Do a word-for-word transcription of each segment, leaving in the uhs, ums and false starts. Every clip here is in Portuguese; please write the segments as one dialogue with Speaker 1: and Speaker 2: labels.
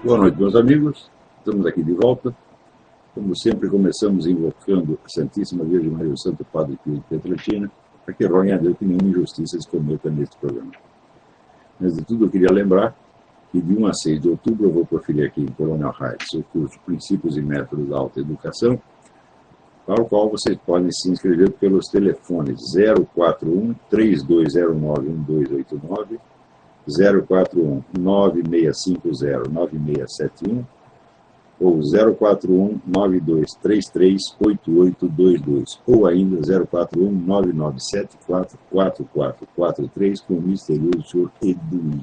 Speaker 1: Boa noite, meus amigos. Estamos aqui de volta. Como sempre, começamos invocando a Santíssima Virgem Maria, o Santo Padre Pio de Pietrelcina, para que roguem a Deus que nenhuma injustiça se cometa neste programa. Antes de tudo, eu queria lembrar que de um a seis de outubro eu vou proferir aqui em Coronel Heights o curso Princípios e Métodos da Alta Educação, para o qual vocês podem se inscrever pelos telefones zero quatro um, três dois zero nove, um dois oito nove, zero quatro um, nove seis cinco zero, nove seis sete um ou zero quatro um, nove dois três três, oito oito dois dois ou ainda zero quatro um, nove nove sete quatro, quatro quatro quatro três com o misterioso senhor Edui.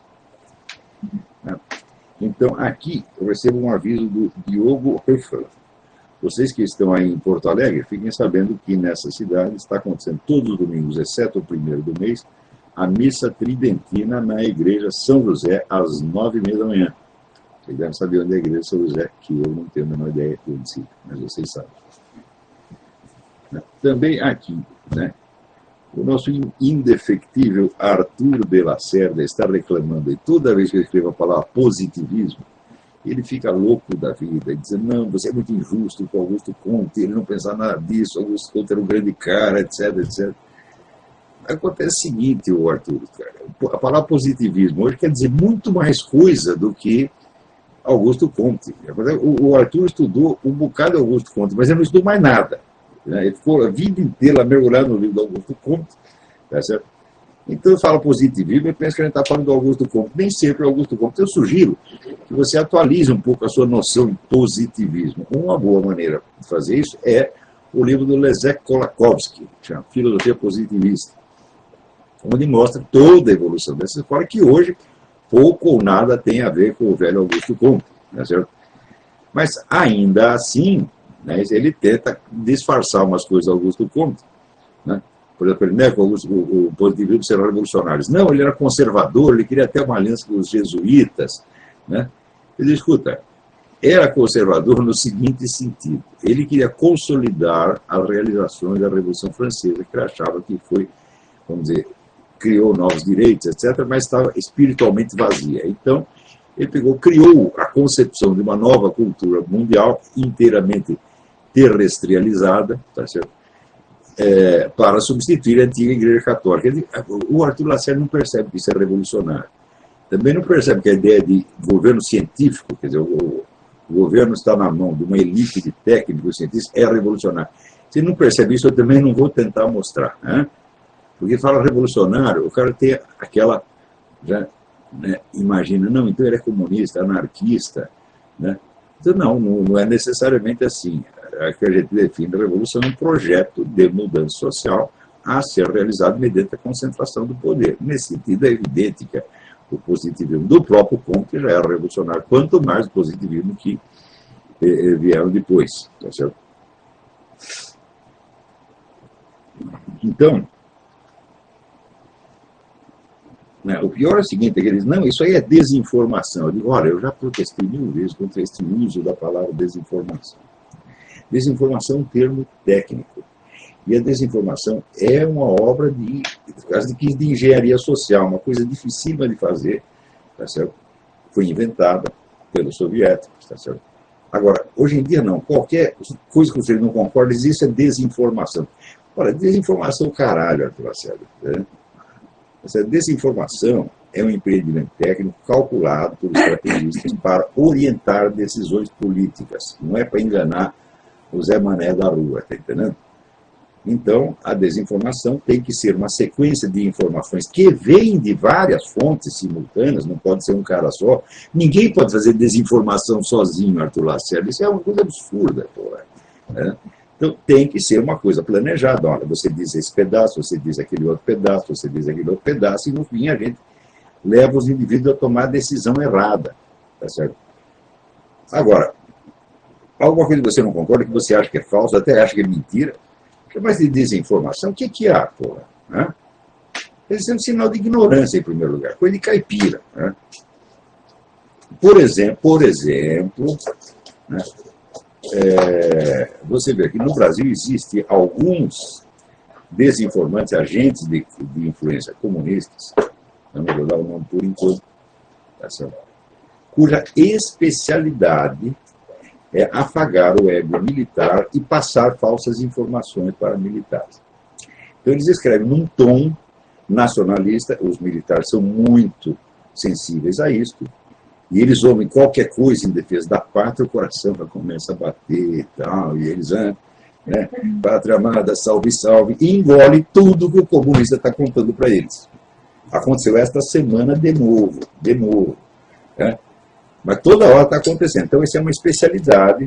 Speaker 1: Então, aqui eu recebo um aviso do Diogo Höfer. Vocês que estão aí em Porto Alegre, fiquem sabendo que nessa cidade está acontecendo todos os domingos, exceto o primeiro do mês, a missa tridentina na igreja São José, às nove e meia da manhã. Vocês devem saber onde é a igreja São José, que eu não tenho a menor ideia de onde fica, mas vocês sabem. Também aqui, né, o nosso indefectível Arthur de Lacerda está reclamando, e toda vez que eu escrevo a palavra positivismo, ele fica louco da vida, dizendo, não, você é muito injusto com Augusto Comte, ele não pensava nada disso, Augusto Comte era um grande cara, etc, etcétera. Acontece o seguinte, o Arthur, cara, a palavra positivismo hoje quer dizer muito mais coisa do que Augusto Comte. O Arthur estudou um bocado de Augusto Comte, mas ele não estudou mais nada. Ele ficou a vida inteira mergulhado no livro do Augusto Comte. Tá certo? Então eu falo positivismo e penso que a gente está falando do Augusto Comte. Nem sempre é Augusto Comte. Eu sugiro que você atualize um pouco a sua noção de positivismo. Uma boa maneira de fazer isso é o livro do Leszek Kolakowski, que chama Filosofia Positivista, onde mostra toda a evolução dessa escola, que hoje pouco ou nada tem a ver com o velho Augusto Comte. Tá certo? Mas, ainda assim, né, ele tenta disfarçar umas coisas do Augusto Comte. Né? Por exemplo, ele nega que o, o positivismo será revolucionário. Não, ele era conservador, ele queria até uma aliança com os jesuítas. Né? Ele escuta, era conservador no seguinte sentido, ele queria consolidar as realizações da Revolução Francesa, que ele achava que foi, vamos dizer, criou novos direitos, etcétera, mas estava espiritualmente vazia. Então, ele pegou, criou a concepção de uma nova cultura mundial inteiramente terrestrializada, tá certo? É, para substituir a antiga Igreja Católica. O Arthur Lacerda não percebe que isso é revolucionário. Também não percebe que a ideia de governo científico, quer dizer, o, o governo está na mão de uma elite de técnicos e cientistas, é revolucionário. Se não percebe isso, eu também não vou tentar mostrar, né? Porque fala revolucionário, o cara tem aquela, já, né, imagina, não, então ele é comunista, anarquista, né? Então não, não, não é necessariamente assim. É que a gente define a revolução um projeto de mudança social a ser realizado mediante a concentração do poder. Nesse sentido, é evidente que o positivismo do próprio Comte já era revolucionário, quanto mais o positivismo que eh, vieram depois. Tá certo? Então, né, o pior é o seguinte, é que eles, não, isso aí é desinformação. Eu digo, olha, eu já protestei mil vezes contra esse uso da palavra desinformação. Desinformação é um termo técnico. E a desinformação é uma obra de, de, de engenharia social, uma coisa dificílima de fazer, tá certo? Foi inventada pelos soviéticos, tá certo? Agora, hoje em dia não, qualquer coisa que você não concorda, existe a desinformação. Olha, desinformação caralho, Arthur Lacerda, né? Essa desinformação é um empreendimento técnico calculado por estrategistas para orientar decisões políticas. Não é para enganar o Zé Mané da rua, está entendendo? Então, a desinformação tem que ser uma sequência de informações que vêm de várias fontes simultâneas, não pode ser um cara só. Ninguém pode fazer desinformação sozinho, Arthur Lacerda. Isso é uma coisa absurda, porra, né? Então, tem que ser uma coisa planejada. Olha, você diz esse pedaço, você diz aquele outro pedaço, você diz aquele outro pedaço, e no fim a gente leva os indivíduos a tomar a decisão errada. Tá certo? Agora, alguma coisa que você não concorda, que você acha que é falso, até acha que é mentira, mas de desinformação, o que que há, porra? Né? Esse é um sinal de ignorância, em primeiro lugar, coisa de caipira. Né? Por exemplo, por exemplo, né? É, você vê que no Brasil existem alguns desinformantes, agentes de, de influência comunistas, eu não vou dar o nome por enquanto, tá certo? cuja especialidade é afagar o ego militar e passar falsas informações para militares. Então, eles escrevem num tom nacionalista, os militares são muito sensíveis a isso, e eles ouvem qualquer coisa em defesa da pátria, o coração já começa a bater e tal, e eles, né, pátria amada, salve, salve, e engole tudo que o comunista está contando para eles. Aconteceu esta semana de novo, de novo, né? Mas toda hora está acontecendo. Então, isso é uma especialidade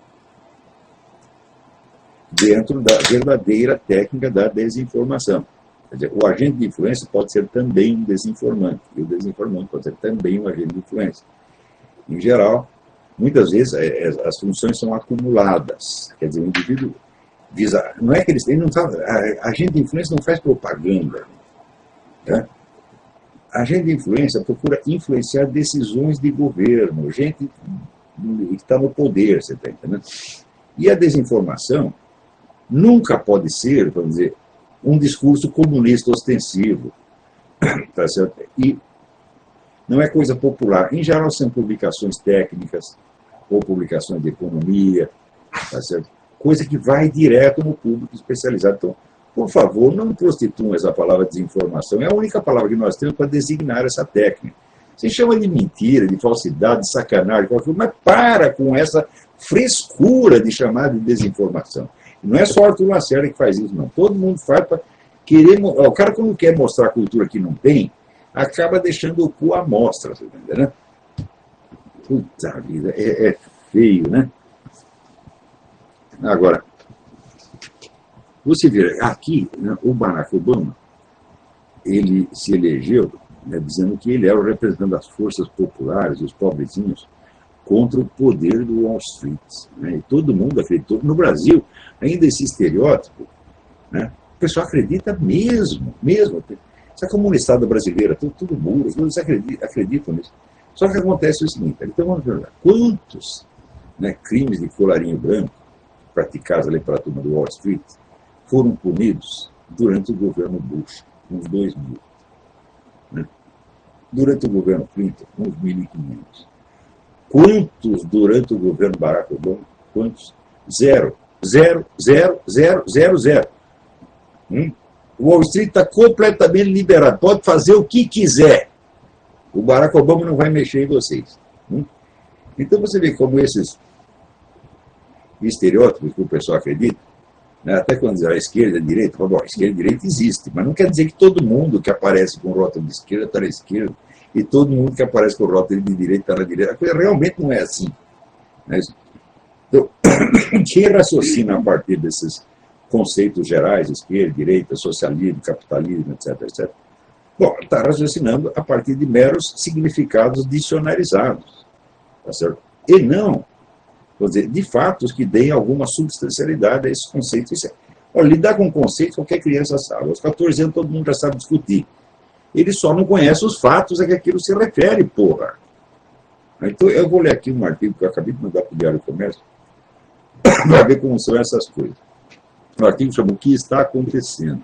Speaker 1: dentro da verdadeira técnica da desinformação. Quer dizer, o agente de influência pode ser também um desinformante, e o desinformante pode ser também um agente de influência. Em geral, muitas vezes as funções são acumuladas. Quer dizer, o indivíduo visa... Não é que eles... Ele não tá, a agente de influência não faz propaganda, né? A agente de influência procura influenciar decisões de governo, gente que está no poder, você está entendendo? E a desinformação nunca pode ser, vamos dizer, um discurso comunista ostensivo, tá certo? E não é coisa popular. Em geral, são publicações técnicas ou publicações de economia, tá certo? Coisa que vai direto no público especializado. Então, por favor, não prostituam essa palavra desinformação. É a única palavra que nós temos para designar essa técnica. Você chama de mentira, de falsidade, de sacanagem, qualquer coisa, mas para com essa frescura de chamar de desinformação. Não é só Arthur Lacerda que faz isso, não. Todo mundo faz para querer... O cara, quando quer mostrar cultura que não tem, acaba deixando o cu à mostra, você entende, né? Puta vida, é, é feio, né? Agora, você vê, aqui, né, o Barack Obama, ele se elegeu, né, dizendo que ele era o representante das forças populares, os pobrezinhos, contra o poder do Wall Street. Né, e todo mundo acreditou. No Brasil, ainda esse estereótipo, né, o pessoal acredita mesmo, mesmo. Essa comunidade brasileira, tudo, tudo burro, todos acreditam, acreditam nisso. Só que acontece o seguinte, então vamos ver, quantos, né, crimes de colarinho branco praticados ali pela turma do Wall Street foram punidos durante o governo Bush, uns dois mil. Né? Durante o governo Clinton, uns mil e quinhentos. Quantos durante o governo Barack Obama? Quantos? Zero. Zero, zero, zero, zero, zero. Hum? O Wall Street está completamente liberado, pode fazer o que quiser. O Barack Obama não vai mexer em vocês. Hum? Então você vê como esses estereótipos que o pessoal acredita, né? Até quando diz a esquerda e a direita, fala, bom, a esquerda e a direita existe, mas não quer dizer que todo mundo que aparece com o rótulo de esquerda está na esquerda, e todo mundo que aparece com o rótulo de direita está na direita. A coisa realmente não é assim. Né? Então, quem raciocina a partir desses conceitos gerais, esquerda, direita, socialismo, capitalismo, etc, etcétera, bom, está raciocinando a partir de meros significados dicionarizados, tá certo? E não, vou dizer, de fatos que deem alguma substancialidade a esses conceitos. Olha, lidar com conceitos qualquer criança sabe. Aos quatorze anos todo mundo já sabe discutir. Ele só não conhece os fatos a que aquilo se refere, porra. Então eu vou ler aqui um artigo que eu acabei de mandar para o Diário do Comércio para ver como são essas coisas. O artigo chama O que está acontecendo.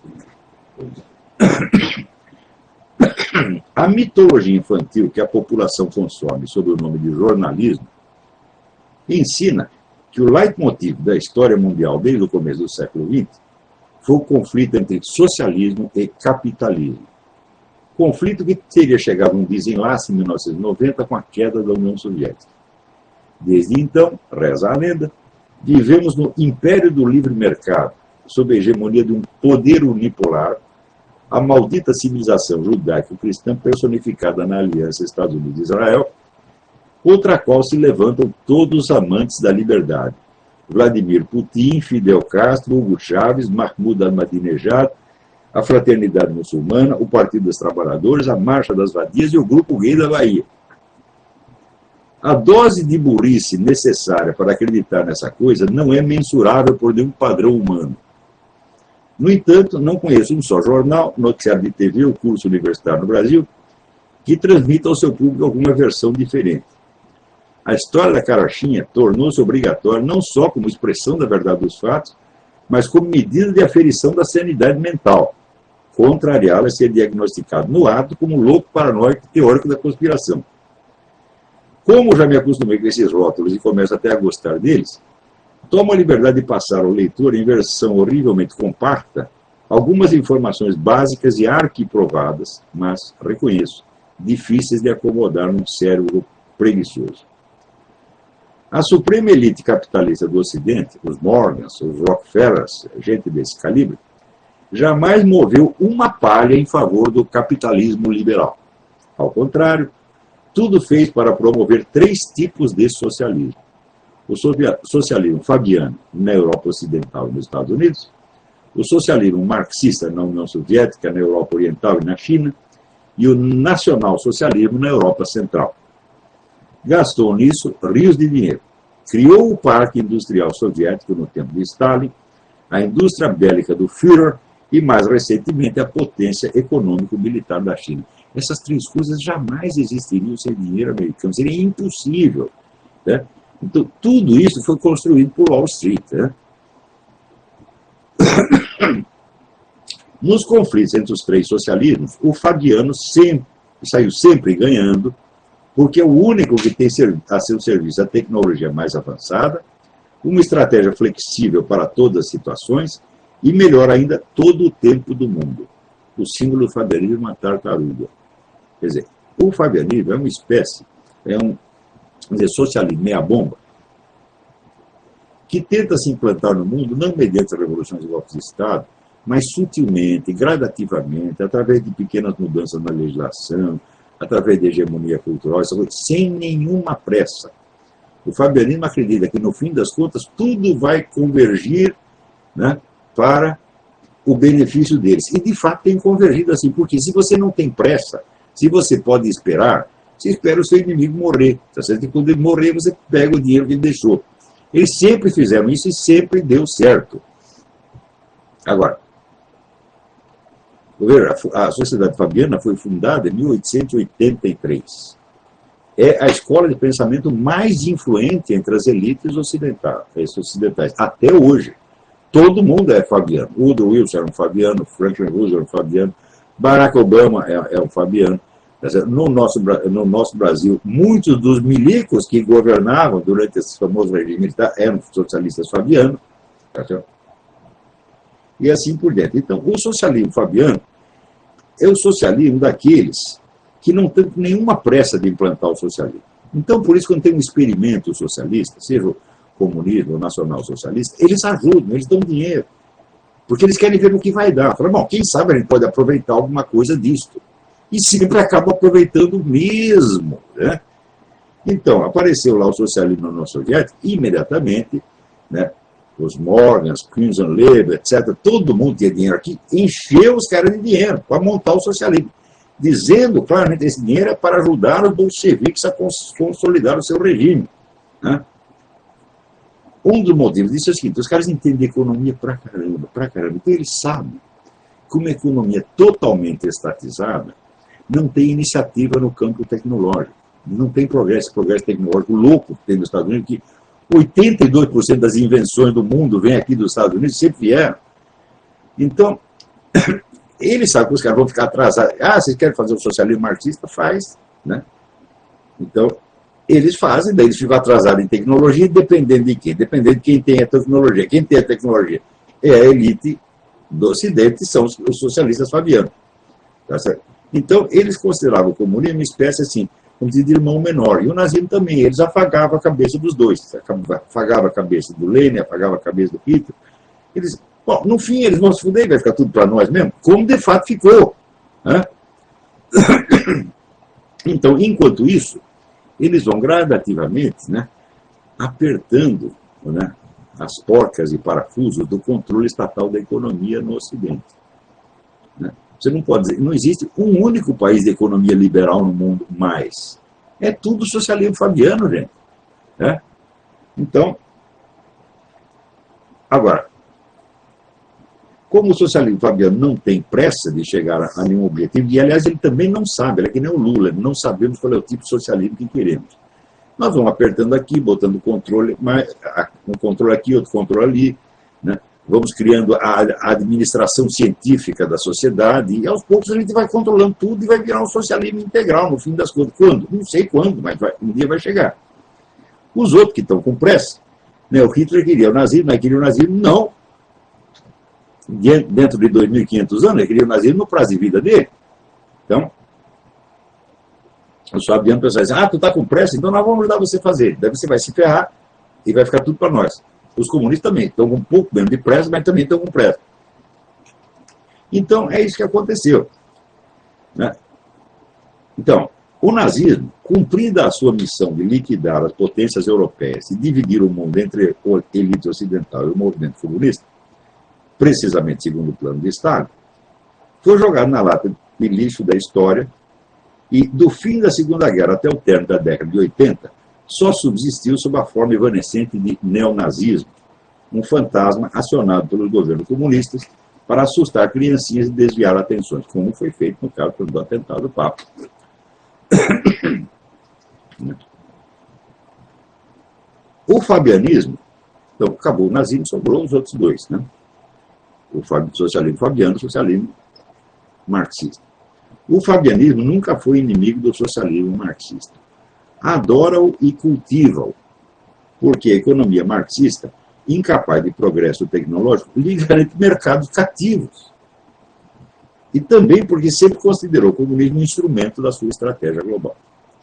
Speaker 1: A mitologia infantil que a população consome sob o nome de jornalismo ensina que o leitmotiv da história mundial desde o começo do século vinte foi o conflito entre socialismo e capitalismo. Conflito que teria chegado a um desenlace em mil novecentos e noventa com a queda da União Soviética. Desde então, reza a lenda, vivemos no império do livre mercado, sob a hegemonia de um poder unipolar, a maldita civilização judaico-cristã personificada na aliança Estados Unidos-Israel, contra a qual se levantam todos os amantes da liberdade. Vladimir Putin, Fidel Castro, Hugo Chávez, Mahmoud Ahmadinejad, a Fraternidade Muçulmana, o Partido dos Trabalhadores, a Marcha das Vadias e o Grupo Gay da Bahia. A dose de burrice necessária para acreditar nessa coisa não é mensurável por nenhum padrão humano. No entanto, não conheço um só jornal, noticiário de T V ou curso universitário no Brasil que transmita ao seu público alguma versão diferente. A história da carochinha tornou-se obrigatória não só como expressão da verdade dos fatos, mas como medida de aferição da sanidade mental, contrariá-la a ser diagnosticado no ato como louco paranoico teórico da conspiração. Como já me acostumei com esses rótulos e começo até a gostar deles, tomo a liberdade de passar ao leitor, em versão horrivelmente compacta, algumas informações básicas e arquiprovadas, mas, reconheço, difíceis de acomodar num cérebro preguiçoso. A suprema elite capitalista do Ocidente, os Morgans, os Rockefellers, gente desse calibre, jamais moveu uma palha em favor do capitalismo liberal. Ao contrário, tudo fez para promover três tipos de socialismo. O socialismo fabiano na Europa Ocidental e nos Estados Unidos, o socialismo marxista na União Soviética, na Europa Oriental e na China, e o nacional-socialismo na Europa Central. Gastou nisso rios de dinheiro. Criou o Parque Industrial Soviético no tempo de Stalin, a indústria bélica do Führer e, mais recentemente, a potência econômico-militar da China. Essas três coisas jamais existiriam sem dinheiro americano, seria impossível. Né? Então, tudo isso foi construído por Wall Street. Né? Nos conflitos entre os três socialismos, o fabiano sempre, saiu sempre ganhando, porque é o único que tem a seu serviço a tecnologia mais avançada, uma estratégia flexível para todas as situações e, melhor ainda, todo o tempo do mundo. O símbolo do fabianismo é uma tartaruga. Quer dizer, o fabianismo é uma espécie, é um quer dizer, socialismo meia-bomba, que tenta se implantar no mundo não mediante as revoluções e golpes de Estado, mas sutilmente, gradativamente, através de pequenas mudanças na legislação, através de hegemonia cultural, sem nenhuma pressa. O fabianismo acredita que, no fim das contas, tudo vai convergir, né, para o benefício deles. E, de fato, tem convergido assim, porque se você não tem pressa, se você pode esperar, você espera o seu inimigo morrer. E quando ele morrer, você pega o dinheiro que ele deixou. Eles sempre fizeram isso e sempre deu certo. Agora, a Sociedade Fabiana foi fundada em mil oitocentos e oitenta e três. É a escola de pensamento mais influente entre as elites ocidentais, até hoje. Todo mundo é fabiano. Woodrow Wilson era um fabiano, Franklin Roosevelt era um fabiano, Barack Obama é, é um fabiano. No nosso, no nosso Brasil, muitos dos milicos que governavam durante esse famoso regime militar eram socialistas fabianos. E assim por diante. Então, o socialismo fabiano é o socialismo daqueles que não têm nenhuma pressa de implantar o socialismo. Então, por isso, quando tem um experimento socialista, seja o comunismo ou nacional-socialista, eles ajudam, eles dão dinheiro. Porque eles querem ver o que vai dar. Falam, bom, quem sabe a gente pode aproveitar alguma coisa disto. E sempre acaba aproveitando mesmo. Né? Então, apareceu lá o socialismo na União Soviética, e imediatamente, né, os Morgans, Crimson Label, etcétera, todo mundo tinha dinheiro aqui, encheu os caras de dinheiro para montar o socialismo, dizendo claramente que esse dinheiro é para ajudar os bolcheviques a consolidar o seu regime. Né? Um dos motivos disso é o seguinte, os caras entendem economia pra caramba, pra caramba, então eles sabem que uma economia totalmente estatizada não tem iniciativa no campo tecnológico, não tem progresso, progresso tecnológico louco que tem nos Estados Unidos, que oitenta e dois por cento das invenções do mundo vem aqui dos Estados Unidos, sempre vieram. Então, eles sabem que os caras vão ficar atrasados. Ah, vocês querem fazer o socialismo marxista? Faz. Né? Então, eles fazem, daí eles ficam atrasados em tecnologia, dependendo de quê? Dependendo de quem tem a tecnologia. Quem tem a tecnologia é a elite do Ocidente, são os socialistas fabianos. Tá certo? Então, eles consideravam o comunismo uma espécie assim, como dizer, de irmão menor. E o nazismo também, eles afagavam a cabeça dos dois. Afagavam a cabeça do Lenin, afagavam a cabeça do Hitler. Eles, bom, no fim, eles vão se fuder, vai ficar tudo para nós mesmo, como de fato ficou. Né? Então, enquanto isso, eles vão gradativamente, né, apertando, né, as porcas e parafusos do controle estatal da economia no Ocidente. Né? Você não pode dizer, não existe um único país de economia liberal no mundo mais. É tudo socialismo fabiano, gente. Né? Então, agora, como o socialismo fabiano não tem pressa de chegar a nenhum objetivo, e aliás ele também não sabe, ele é que nem o Lula, não sabemos qual é o tipo de socialismo que queremos. Nós vamos apertando aqui, botando controle, um controle aqui, outro controle ali, né? vamos criando a, a administração científica da sociedade, e aos poucos a gente vai controlando tudo e vai virar um socialismo integral, no fim das contas. Quando? Não sei quando, mas vai, um dia vai chegar. Os outros que estão com pressa, né, o Hitler queria o nazismo, mas queria o nazismo não. Dentro de dois mil e quinhentos anos, ele queria o nazismo no prazo de vida dele. Então, o Fabiano pessoal diz, ah, tu está com pressa, então nós vamos ajudar você a fazer. Daí você vai se ferrar e vai ficar tudo para nós. Os comunistas também estão com um pouco menos de pressa, mas também estão com pressa. Então, é isso que aconteceu. Né? Então, o nazismo, cumprida a sua missão de liquidar as potências europeias e dividir o mundo entre a elite ocidental e o movimento comunista, precisamente segundo o plano de Stalin, foi jogado na lata de lixo da história e, do fim da Segunda Guerra até o término da década de oitenta, só subsistiu sob a forma evanescente de neonazismo, um fantasma acionado pelos governos comunistas para assustar criancinhas e desviar atenções, como foi feito no caso do atentado do Papa. O fabianismo, então acabou o nazismo, sobrou os outros dois, né? O socialismo fabiano e o socialismo marxista. O fabianismo nunca foi inimigo do socialismo marxista. Adora-o e cultiva-o, porque a economia marxista, incapaz de progresso tecnológico, lhe garante mercados cativos. E também porque sempre considerou o comunismo um instrumento da sua estratégia global.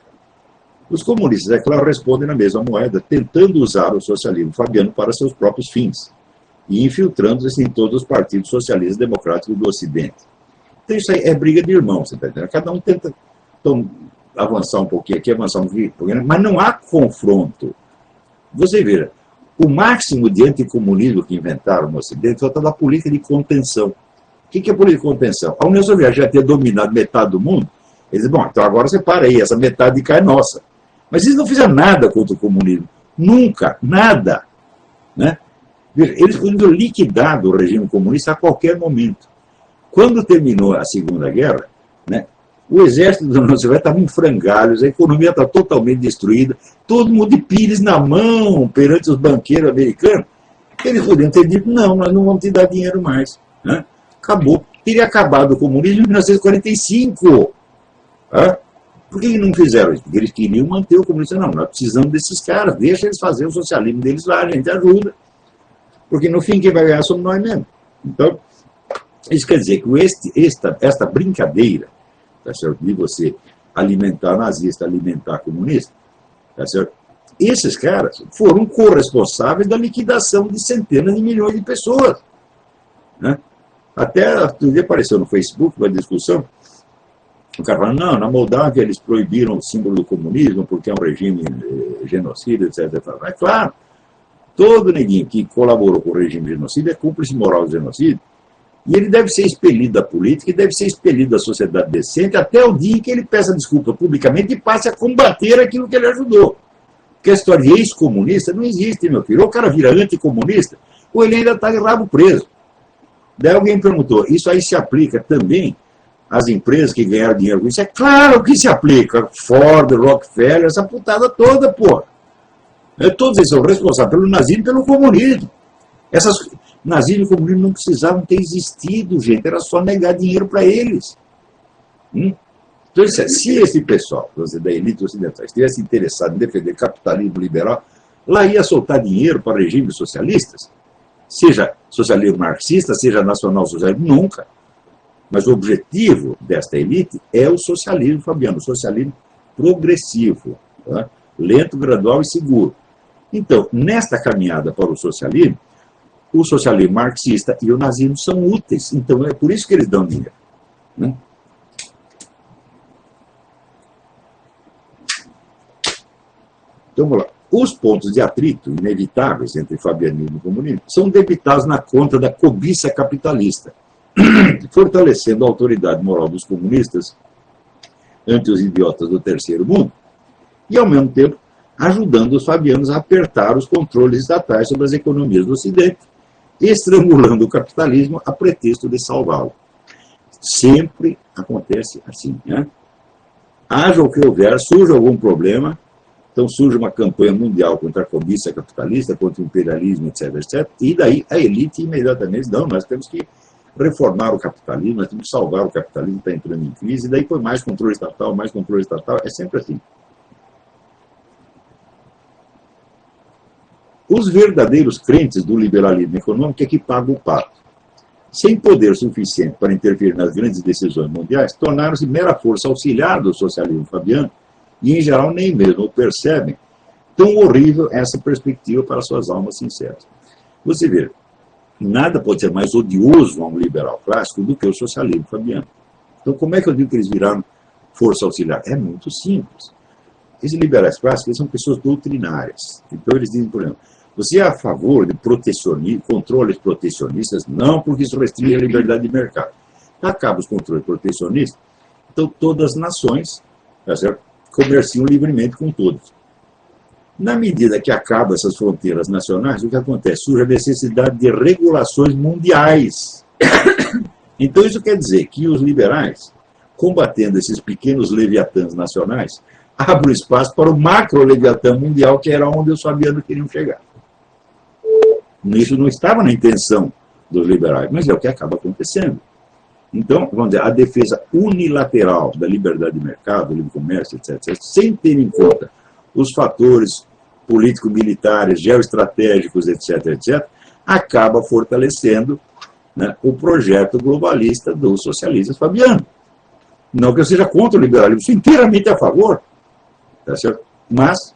Speaker 1: Os comunistas, é claro, respondem na mesma moeda, tentando usar o socialismo fabiano para seus próprios fins, e infiltrando-se em todos os partidos socialistas democráticos do Ocidente. Então isso aí é briga de irmãos, você está entendendo? Cada um tenta então, avançar um pouquinho aqui, avançar um pouquinho, mas não há confronto. Você veja, o máximo de anticomunismo que inventaram no Ocidente foi a política de contenção. O que é política de contenção? A União Soviética já tinha dominado metade do mundo, eles dizem, bom, então agora você para aí, essa metade cá é nossa. Mas eles não fizeram nada contra o comunismo. Nunca, nada. Né? Eles podiam liquidar o regime comunista a qualquer momento. Quando terminou a Segunda Guerra, né, o exército da União Soviética estava em frangalhos, a economia está totalmente destruída, todo mundo de pires na mão perante os banqueiros americanos. Eles podiam ter dito, não, nós não vamos te dar dinheiro mais. Né? Acabou. Teria acabado o comunismo em mil novecentos e quarenta e cinco. Né? Por que não fizeram isso? Porque eles queriam manter o comunismo. Não, nós precisamos desses caras, deixa eles fazerem o socialismo deles lá, a gente ajuda. Porque no fim quem vai ganhar somos nós mesmos. Então, isso quer dizer que este, esta, esta brincadeira, tá certo, de você alimentar nazista, alimentar comunista, tá certo? Esses caras foram corresponsáveis da liquidação de centenas de milhões de pessoas. Né? Até outro dia apareceu no Facebook uma discussão, o cara falando, não, na Moldávia eles proibiram o símbolo do comunismo porque é um regime eh, genocida, etcétera. É claro, todo neguinho que colaborou com o regime genocida é cúmplice moral do genocídio. E ele deve ser expelido da política e deve ser expelido da sociedade decente até o dia em que ele peça desculpa publicamente e passe a combater aquilo que ele ajudou. Porque a história de ex-comunista não existe, meu filho. Ou o cara vira anticomunista, ou ele ainda está de rabo preso. Daí alguém perguntou, isso aí se aplica também às empresas que ganharam dinheiro com isso? É claro que se aplica. Ford, Rockefeller, essa putada toda, pô. Todos eles são responsáveis pelo nazismo e pelo comunismo. Essas... Nazismo e comunismo não precisavam ter existido, gente. Era só negar dinheiro para eles. Hum? Então, se esse pessoal, da elite ocidental, estivesse interessado em defender capitalismo liberal, lá ia soltar dinheiro para regimes socialistas, seja socialismo marxista, seja nacional-socialismo, nunca. Mas o objetivo desta elite é o socialismo fabiano, o socialismo progressivo, tá? Lento, gradual e seguro. Então, nesta caminhada para o socialismo, o socialismo marxista e o nazismo são úteis. Então, é por isso que eles dão dinheiro. Né? Então, vamos lá. Os pontos de atrito inevitáveis entre fabianismo e comunismo são debitados na conta da cobiça capitalista, fortalecendo a autoridade moral dos comunistas ante os idiotas do terceiro mundo e, ao mesmo tempo, ajudando os fabianos a apertar os controles estatais sobre as economias do Ocidente, estrangulando o capitalismo a pretexto de salvá-lo. Sempre acontece assim, né? Haja o que houver, surge algum problema, Então surge uma campanha mundial contra a cobiça capitalista, contra o imperialismo, etc, etcétera. E daí a elite imediatamente diz, não, nós temos que reformar o capitalismo, nós temos que salvar o capitalismo, está entrando em crise, e daí foi mais controle estatal, mais controle estatal, é sempre assim. Os verdadeiros crentes do liberalismo econômico é que pagam o pato. Sem poder suficiente para interferir nas grandes decisões mundiais, tornaram-se mera força auxiliar do socialismo fabiano e, em geral, nem mesmo percebem tão horrível essa perspectiva para suas almas sinceras. Você vê, nada pode ser mais odioso a um liberal clássico do que o socialismo fabiano. Então, como é que eu digo que eles viraram força auxiliar? É muito simples. Esses liberais clássicos eles são pessoas doutrinárias. Então, eles dizem, por exemplo, você é a favor de protecionismo, controles protecionistas? Não, porque isso restringe a liberdade de mercado. Acaba os controles protecionistas, então todas as nações, tá certo, comerciam livremente com todos. Na medida que acabam essas fronteiras nacionais, o que acontece? Surge a necessidade de regulações mundiais. Então isso quer dizer que os liberais, combatendo esses pequenos leviatãs nacionais, abrem espaço para o macro-leviatã mundial, que era onde os fabianos queriam chegar. Isso não estava na intenção dos liberais, mas é o que acaba acontecendo. Então, vamos dizer, a defesa unilateral da liberdade de mercado, do livre comércio, etc, etcétera, sem ter em conta os fatores político-militares, geoestratégicos, etc, etcétera, acaba fortalecendo, né, o projeto globalista dos socialistas fabianos. Não que eu seja contra o liberalismo, sou inteiramente a favor, tá certo? Mas,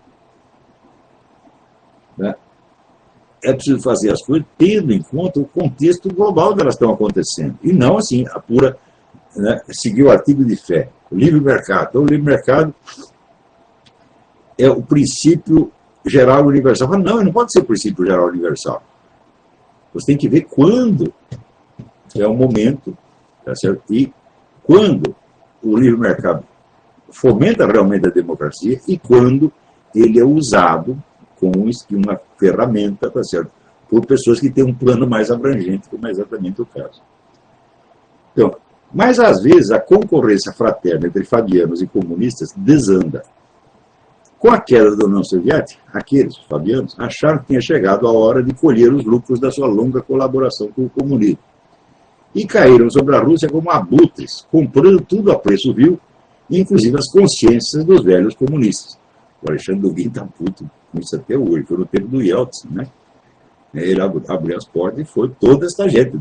Speaker 1: né, é preciso fazer as coisas tendo em conta o contexto global que elas estão acontecendo. E não, assim, a pura, né, seguir o artigo de fé. O livre mercado. Então, o livre mercado é o princípio geral universal. Mas não, não pode ser o princípio geral universal. Você tem que ver quando é o momento, tá certo? E quando o livre mercado fomenta realmente a democracia e quando ele é usado como uma ferramenta, tá certo, por pessoas que têm um plano mais abrangente, como é exatamente o caso. Então, mas às vezes a concorrência fraterna entre fabianos e comunistas desanda. Com a queda da União Soviética, aqueles fabianos acharam que tinha chegado a hora de colher os lucros da sua longa colaboração com o comunismo. E caíram sobre a Rússia como abutres, comprando tudo a preço vil, inclusive as consciências dos velhos comunistas. O Alexandre Dugin está puto com isso até hoje, foi no tempo do Yeltsin, né? Ele abriu as portas e foi toda essa gente,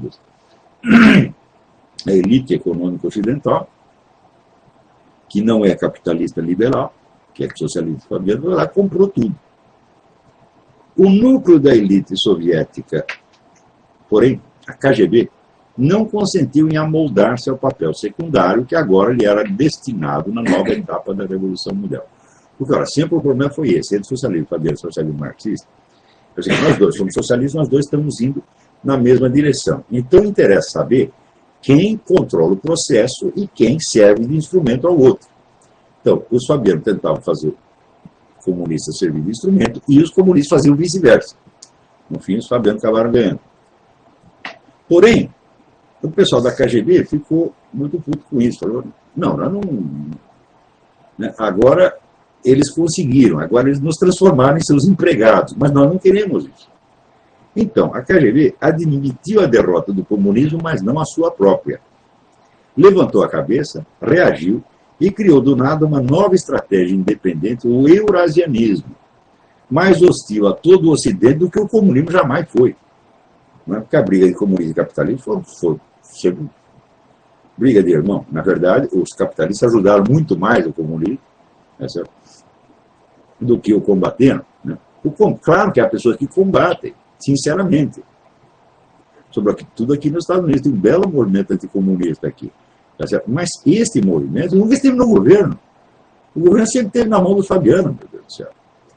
Speaker 1: a elite econômica ocidental, que não é capitalista liberal, que é socialista fabiano, lá comprou tudo. O núcleo da elite soviética, porém, a K G B, não consentiu em amoldar-se ao papel secundário que agora lhe era destinado na nova etapa da Revolução Mundial. Porque, ora, sempre o problema foi esse, entre socialismo fabiano e socialismo marxista. Assim, nós dois somos socialistas, nós dois estamos indo na mesma direção. Então, interessa saber quem controla o processo e quem serve de instrumento ao outro. Então, os fabianos tentavam fazer o comunista servir de instrumento e os comunistas faziam vice-versa. No fim, os fabianos acabaram ganhando. Porém, o pessoal da K G B ficou muito puto com isso. Falou, não, nós não... Né? Agora, eles conseguiram, agora eles nos transformaram em seus empregados, mas nós não queremos isso. Então, a K G B admitiu a derrota do comunismo, mas não a sua própria. Levantou a cabeça, reagiu e criou do nada uma nova estratégia independente, o eurasianismo, mais hostil a todo o Ocidente do que o comunismo jamais foi. Não é porque a briga de comunismo e capitalismo foi, foi sempre briga de irmão. Na verdade, os capitalistas ajudaram muito mais o comunismo, né, do que o combatendo. Né? O, claro que há pessoas que combatem, sinceramente. Sobre tudo aqui nos Estados Unidos, tem um belo movimento anticomunista aqui. Tá certo? Mas este movimento nunca esteve no governo. O governo sempre esteve na mão do Fabiano, meu Deus do céu.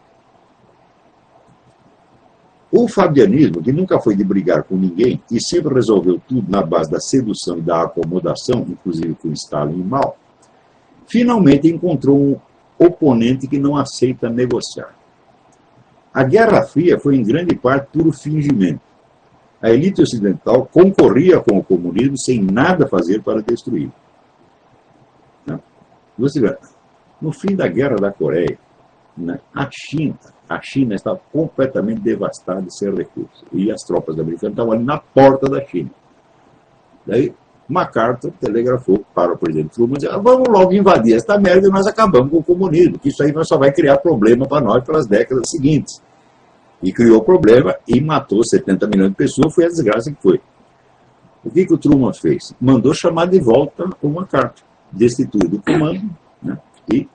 Speaker 1: O fabianismo, que nunca foi de brigar com ninguém e sempre resolveu tudo na base da sedução e da acomodação, inclusive com Stalin e Mao, finalmente encontrou um oponente que não aceita negociar. A Guerra Fria foi em grande parte puro fingimento. A elite ocidental concorria com o comunismo sem nada fazer para destruí-lo. Você vê, no fim da Guerra da Coreia, né? A China, a China estava completamente devastada e sem recursos. E as tropas americanas estavam ali na porta da China. Daí, MacArthur telegrafou para o presidente Truman e disse, ah, vamos logo invadir esta merda e nós acabamos com o comunismo, que isso aí só vai criar problema para nós pelas décadas seguintes. E criou problema e matou setenta milhões de pessoas, foi a desgraça que foi. O que, que o Truman fez? Mandou chamar de volta o MacArthur, destituído do comando, né? E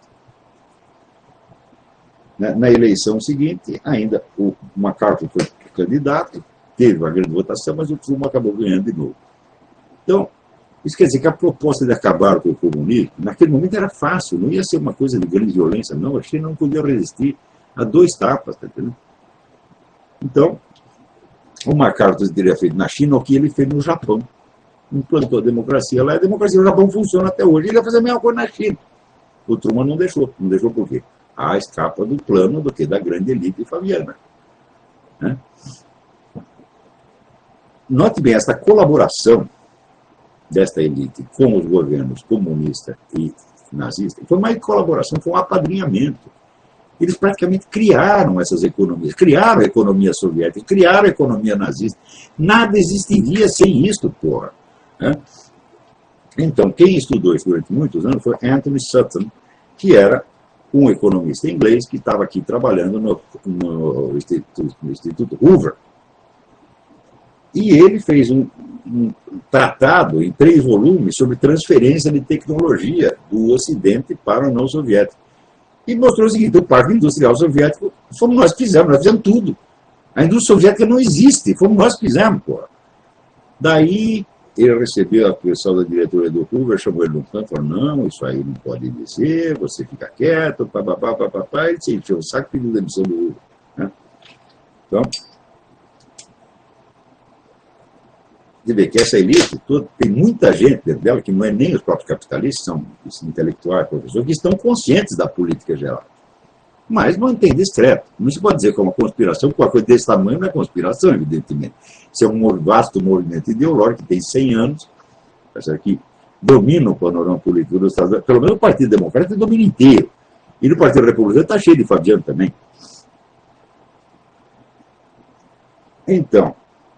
Speaker 1: na, na eleição seguinte, ainda o MacArthur foi candidato, teve uma grande votação, mas o Truman acabou ganhando de novo. Então, isso quer dizer que a proposta de acabar com o comunismo, naquele momento era fácil, não ia ser uma coisa de grande violência, não. A China não podia resistir a dois tapas, tá entendendo? Então, o MacArthur teria feito na China o que ele fez no Japão. Implantou a democracia lá, e a democracia no Japão funciona até hoje. Ele ia fazer a mesma coisa na China. O Truman não deixou. Não deixou por quê? A escapa do plano do que da grande elite fabiana. Né? Note bem, esta colaboração desta elite com os governos comunista e nazista foi mais colaboração, foi um apadrinhamento. Eles praticamente criaram essas economias, criaram a economia soviética, criaram a economia nazista. Nada existiria sem isso, porra. Né? Então, quem estudou isso durante muitos anos foi Anthony Sutton, que era um economista inglês que estava aqui trabalhando no, no, Instituto, no Instituto Hoover. E ele fez um, um tratado em três volumes sobre transferência de tecnologia do Ocidente para a União Soviética. E mostrou o seguinte, o parque industrial soviético, fomos nós que fizemos, nós fizemos tudo. A indústria soviética não existe, fomos nós que fizemos, porra. Daí, ele recebeu a pessoa da diretoria do Hoover, chamou ele no canto, falou, não, isso aí não pode dizer, você fica quieto, papapá, papapá, e se encheu o saco e pediu demissão do Hoover. Né? Então, de ver que essa elite toda, tem muita gente dentro dela, que não é nem os próprios capitalistas, são os intelectuais, professores, que estão conscientes da política geral. Mas mantém discreto. Não se pode dizer que é uma conspiração, porque uma coisa desse tamanho não é conspiração, evidentemente. Isso é um vasto movimento ideológico que tem cem anos, que domina o panorama político dos Estados Unidos. Pelo menos o Partido Democrata domina inteiro. E no Partido Republicano está cheio de fabiano também. Então,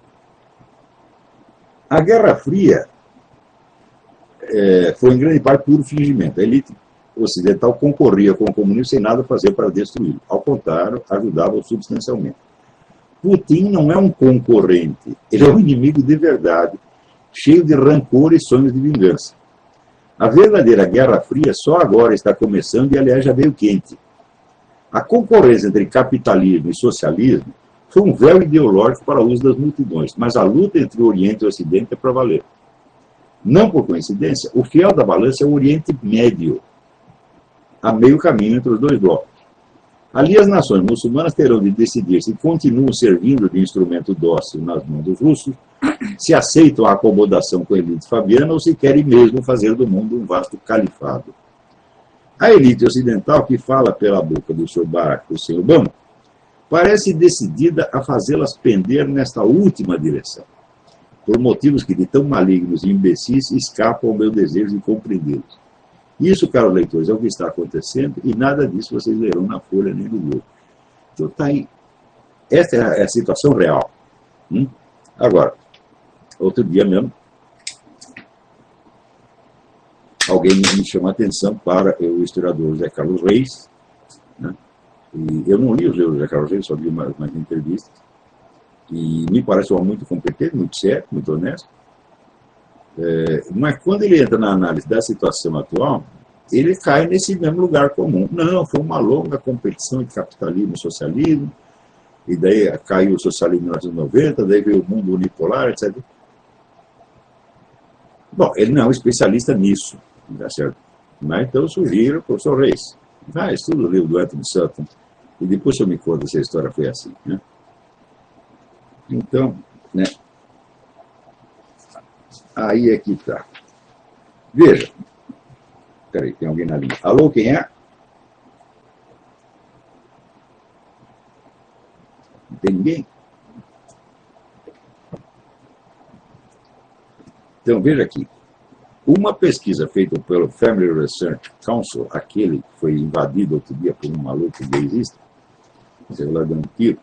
Speaker 1: a Guerra Fria é, foi em grande parte puro fingimento. A elite ocidental concorria com o comunismo sem nada fazer para destruí-lo. Ao contrário, ajudava-o substancialmente. Putin não é um concorrente, ele é um inimigo de verdade, cheio de rancor e sonhos de vingança. A verdadeira Guerra Fria só agora está começando e, aliás, já veio quente. A concorrência entre capitalismo e socialismo foi um véu ideológico para o uso das multidões, mas a luta entre o Oriente e o Ocidente é para valer. Não por coincidência, o fiel da balança é o Oriente Médio, a meio caminho entre os dois blocos. Ali as nações muçulmanas terão de decidir se continuam servindo de instrumento dócil nas mãos dos russos, se aceitam a acomodação com a elite fabiana ou se querem mesmo fazer do mundo um vasto califado. A elite ocidental, que fala pela boca do senhor Barack Hussein Obama, parece decidida a fazê-las pender nesta última direção, por motivos que de tão malignos e imbecis escapam ao meu desejo de compreendê-los. Isso, caros leitores, é o que está acontecendo e nada disso vocês lerão na Folha nem no Globo. Então está aí. Esta é a situação real. Hum? Agora, outro dia mesmo, alguém me chamou a atenção para o historiador José Carlos Reis, né? E eu não li os livros do José Carlos Reis, só vi umas, umas entrevistas, e me parece um homem muito competente, muito sério, muito honesto. É, mas quando ele entra na análise da situação atual, ele cai nesse mesmo lugar comum. Não, foi uma longa competição entre capitalismo e socialismo, e daí caiu o socialismo em mil novecentos e noventa, daí veio o mundo unipolar, etcétera. Bom, ele não é um especialista nisso, tá certo? Mas então eu sugiro o professor Reis. Ah, estuda o livro do Anthony Sutton, e depois eu me conta se a história foi assim. Né? Então, né? Aí é que está. Veja. Espera aí, tem alguém na linha. Alô, quem é? Não tem ninguém? Então, veja aqui. Uma pesquisa feita pelo Family Research Council, aquele que foi invadido outro dia por um maluco gaysista, sei lá, dando um tiro,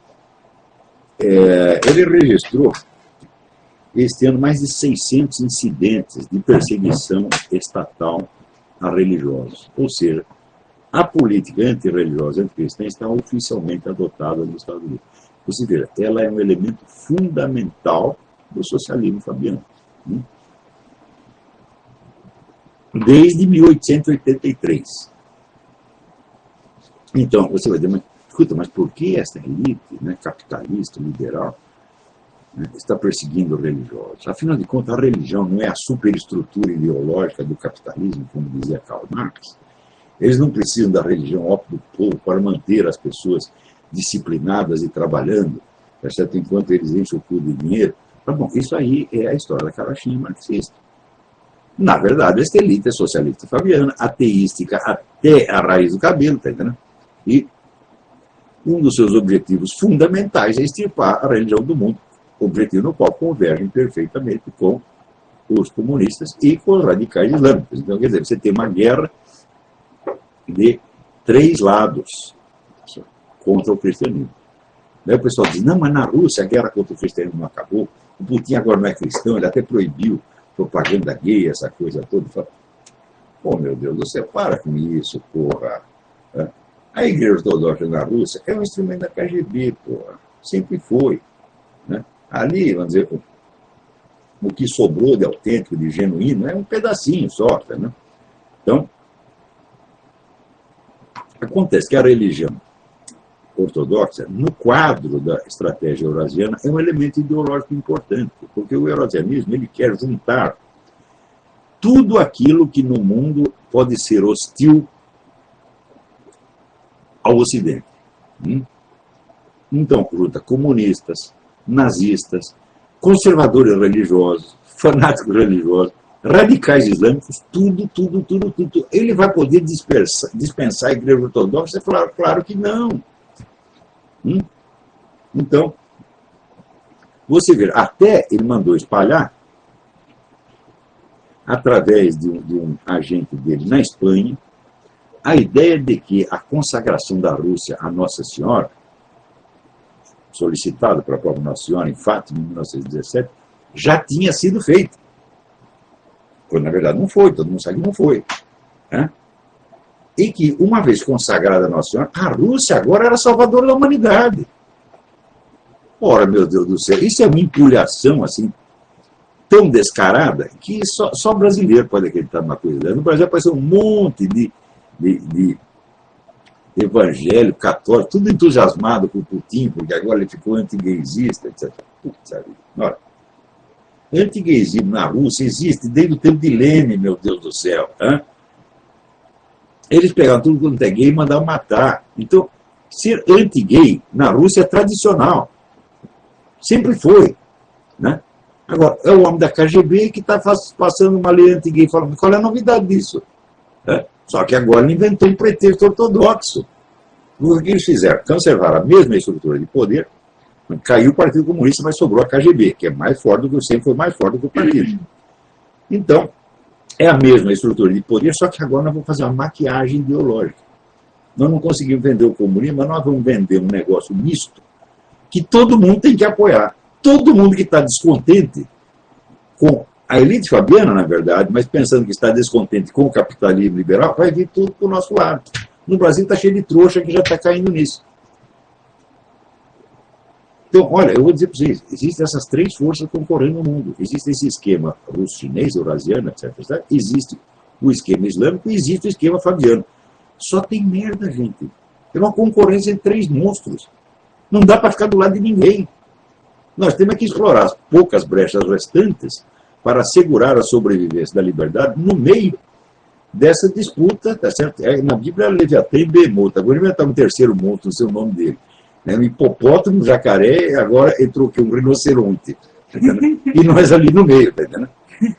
Speaker 1: é, ele registrou este ano mais de seiscentos incidentes de perseguição estatal a religiosos. Ou seja, a política antirreligiosa, anticristã, está oficialmente adotada nos Estados Unidos. Você veja, ela é um elemento fundamental do socialismo fabiano. Desde mil oitocentos e oitenta e três. Então, você vai dizer, mas, escuta, mas por que essa elite, né, capitalista, liberal, né, está perseguindo religiosos? Afinal de contas, a religião não é a superestrutura ideológica do capitalismo, como dizia Karl Marx. Eles não precisam da religião ópio do povo para manter as pessoas disciplinadas e trabalhando, certo? Enquanto eles enchem o cu de dinheiro. Tá bom, isso aí é a história da carochinha marxista. Na verdade, esta elite é socialista fabiana, ateística até a raiz do cabelo, tá entendendo? E um dos seus objetivos fundamentais é extirpar a religião do mundo, objetivo no qual convergem perfeitamente com os comunistas e com os radicais islâmicos. Então, quer dizer, você tem uma guerra de três lados contra o cristianismo. Daí o pessoal diz, não, mas na Rússia a guerra contra o cristianismo não acabou, o Putin agora não é cristão, ele até proibiu propaganda gay, essa coisa toda. Fala, pô, meu Deus, você para com isso, porra. A igreja ortodoxa na Rússia é um instrumento da K G B, porra. Sempre foi. Né? Ali, vamos dizer, o que sobrou de autêntico, de genuíno, é um pedacinho só. Tá, né? Então, acontece que a religião ortodoxa, no quadro da estratégia eurasiana, é um elemento ideológico importante, porque o eurasianismo ele quer juntar tudo aquilo que no mundo pode ser hostil ao Ocidente. Então, junta comunistas, nazistas, conservadores religiosos, fanáticos religiosos, radicais islâmicos, tudo, tudo, tudo, tudo. Ele vai poder dispensar, dispensar a igreja ortodoxa? Claro, claro que não. Hum? Então, você vê, até ele mandou espalhar, através de um, de um agente dele na Espanha, a ideia de que a consagração da Rússia à Nossa Senhora, solicitada pela própria Nossa Senhora em Fátima, em mil novecentos e dezessete, já tinha sido feita. Quando, na verdade, não foi, todo mundo sabe que não foi. Né? E que, uma vez consagrada a Nossa Senhora, a Rússia agora era salvadora da humanidade. Ora, meu Deus do céu, isso é uma empulhação, assim, tão descarada, que só, só brasileiro pode acreditar numa coisa dessa. No Brasil apareceu um monte de, de, de evangélico, católico, tudo entusiasmado com o Putin, porque agora ele ficou anti-gaysista, etcétera. Putz, ora, anti-gaysismo na Rússia existe desde o tempo de Lenin, meu Deus do céu. Hein? Eles pegavam tudo quanto é gay e mandavam matar. Então, ser anti-gay na Rússia é tradicional. Sempre foi. Né? Agora, é o homem da K G B que está passando uma lei anti-gay, falando, qual é a novidade disso? É? Só que agora ele inventou um pretexto ortodoxo. O que eles fizeram? Conservaram a mesma estrutura de poder, caiu o Partido Comunista, mas sobrou a K G B, que é mais forte do que sempre foi mais forte do que o partido. Então, é a mesma estrutura de poder, só que agora nós vamos fazer uma maquiagem ideológica. Nós não conseguimos vender o comunismo, mas nós vamos vender um negócio misto que todo mundo tem que apoiar. Todo mundo que está descontente com a elite fabiana, na verdade, mas pensando que está descontente com o capitalismo liberal, vai vir tudo para o nosso lado. No Brasil está cheio de trouxa que já está caindo nisso. Então, olha, eu vou dizer para vocês, existem essas três forças concorrendo no mundo. Existe esse esquema russo-chinês, eurasiano, etcétera, etcétera. Existe o esquema islâmico e existe o esquema fabiano. Só tem merda, gente. É uma concorrência entre três monstros. Não dá para ficar do lado de ninguém. Nós temos que explorar as poucas brechas restantes para assegurar a sobrevivência da liberdade no meio dessa disputa, tá certo? Na Bíblia, Leviatã e Behemoth. Agora ele vai inventar um terceiro monstro, no seu nome dele. Um hipopótamo, um jacaré, agora entrou aqui um rinoceronte. Tá, e nós ali no meio, tá entendendo?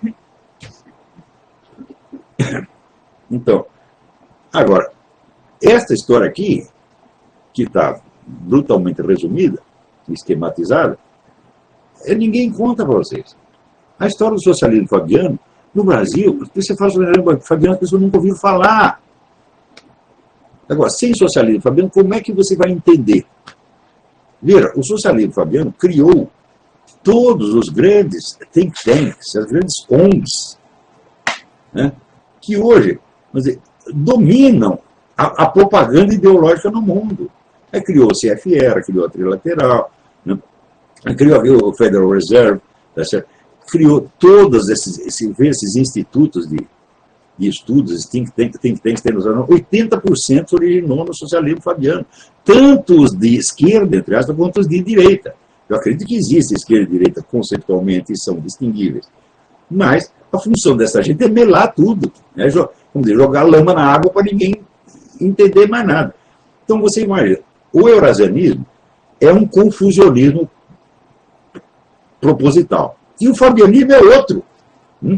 Speaker 1: Então, agora, esta história aqui, que está brutalmente resumida, esquematizada, ninguém conta para vocês. A história do socialismo fabiano No Brasil, você fala sobre Fabiano, as pessoas nunca ouviram falar. Agora, sem socialismo Fabiano, como é que você vai entender? Veja, o socialismo Fabiano criou todos os grandes think tanks, as grandes O N Gs, né, que hoje, vamos dizer, dominam a, a propaganda ideológica no mundo. Aí criou o C F R, criou a Trilateral, né, criou o Federal Reserve, tá certo? Criou todos esses, esses, esses institutos de, de estudos, think tanks, think tanks, oitenta por cento se originou no socialismo Fabiano. Tanto os de esquerda, entre aspas, quanto os de direita. Eu acredito que existe esquerda e direita conceitualmente e são distinguíveis. Mas a função dessa gente é melar tudo, né? Vamos dizer, jogar lama na água para ninguém entender mais nada. Então você imagina, o eurasianismo é um confusionismo proposital. E o fabianismo é outro. Hum?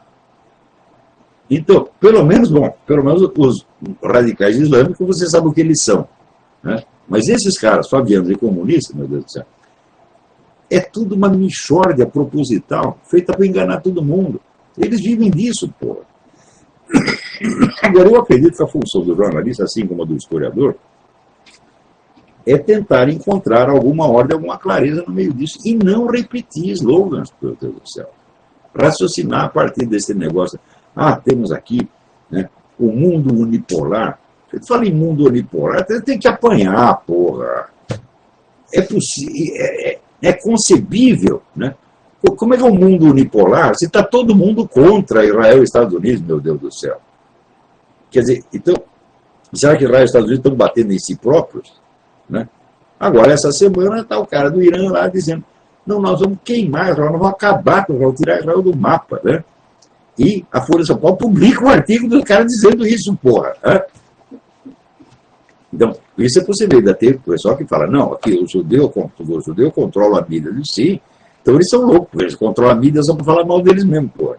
Speaker 1: Então, pelo menos, bom, pelo menos os radicais islâmicos, você sabe o que eles são. Né? Mas esses caras, fabianos e comunistas, meu Deus do céu, é tudo uma mixórdia proposital, feita para enganar todo mundo. Eles vivem disso, porra. Agora, eu acredito que a função do jornalista, assim como a do historiador, é tentar encontrar alguma ordem, alguma clareza no meio disso, e não repetir slogans, meu Deus do céu. Raciocinar a partir desse negócio. Ah, temos aqui, né, o mundo unipolar. Você fala em mundo unipolar, tem que apanhar, porra. É possível, é, é, é concebível, né? Como é que é um mundo unipolar se está todo mundo contra Israel e Estados Unidos, meu Deus do céu? Quer dizer, então, será que Israel e Estados Unidos estão batendo em si próprios? Né? Agora, essa semana, está o cara do Irã lá dizendo, não, nós vamos queimar Israel, nós vamos acabar com Israel, vamos tirar Israel do mapa, né? E a Folha de São Paulo publica um artigo do cara dizendo isso, porra. Né? Então, isso é possível. Ainda tem o pessoal que fala, não, aqui o judeu, o judeu controla a mídia de si, então eles são loucos, eles controlam a mídia só para falar mal deles mesmo, porra.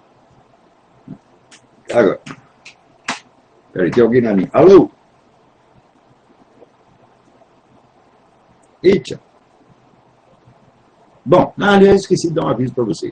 Speaker 1: Agora, peraí, tem alguém na linha. Alô? Eita. Bom, aliás, esqueci de dar um aviso para vocês.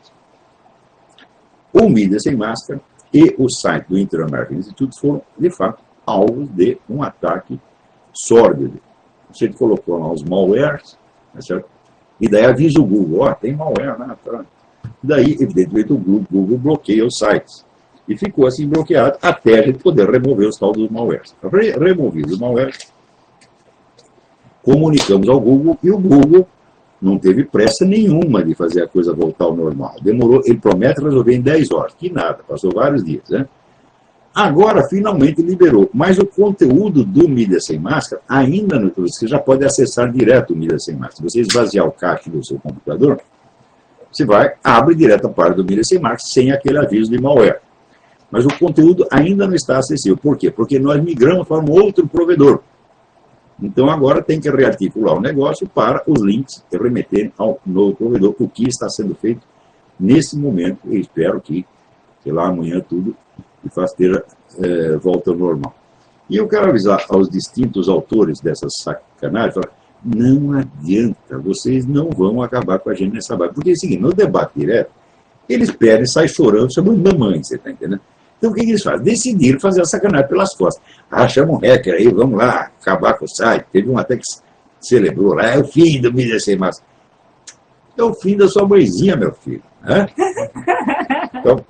Speaker 1: O Mídia Sem Máscara e o site do Inter-American Institute foram, de fato, alvos de um ataque sórdido. A gente colocou lá os malwares, né, certo? E daí avisa o Google, ó, oh, tem malware, né? Daí, evidentemente, o Google, Google bloqueia os sites. E ficou assim bloqueado até a gente poder remover os tal dos malwares. Re removidos os malwares, comunicamos ao Google e o Google não teve pressa nenhuma de fazer a coisa voltar ao normal. Demorou, ele promete resolver em dez horas, que nada, passou vários dias, né? Agora, finalmente, liberou. Mas o conteúdo do Mídia Sem Máscara, ainda no YouTube, você já pode acessar direto o Mídia Sem Máscara. Se você esvaziar o cache do seu computador, você vai, abre direto a parte do Mídia Sem Máscara, sem aquele aviso de malware. Mas o conteúdo ainda não está acessível. Por quê? Porque nós migramos para um outro provedor. Então, agora tem que rearticular o negócio para os links remeterem ao novo provedor, o que está sendo feito nesse momento. Eu espero que, sei lá, amanhã tudo e faz ter é, volta ao normal. E eu quero avisar aos distintos autores dessas sacanagens, falar, não adianta, vocês não vão acabar com a gente nessa base. Porque é o seguinte, no debate direto, eles pedem, saem chorando, chamando mamãe, você está entendendo? Então o que eles fazem? Decidiram fazer a sacanagem pelas costas. Ah, chama um hacker aí, vamos lá, acabar com o site. Teve um até que celebrou lá, é o fim do Mídia Sem Máscara. É o fim da sua mãezinha, meu filho. Né? Então,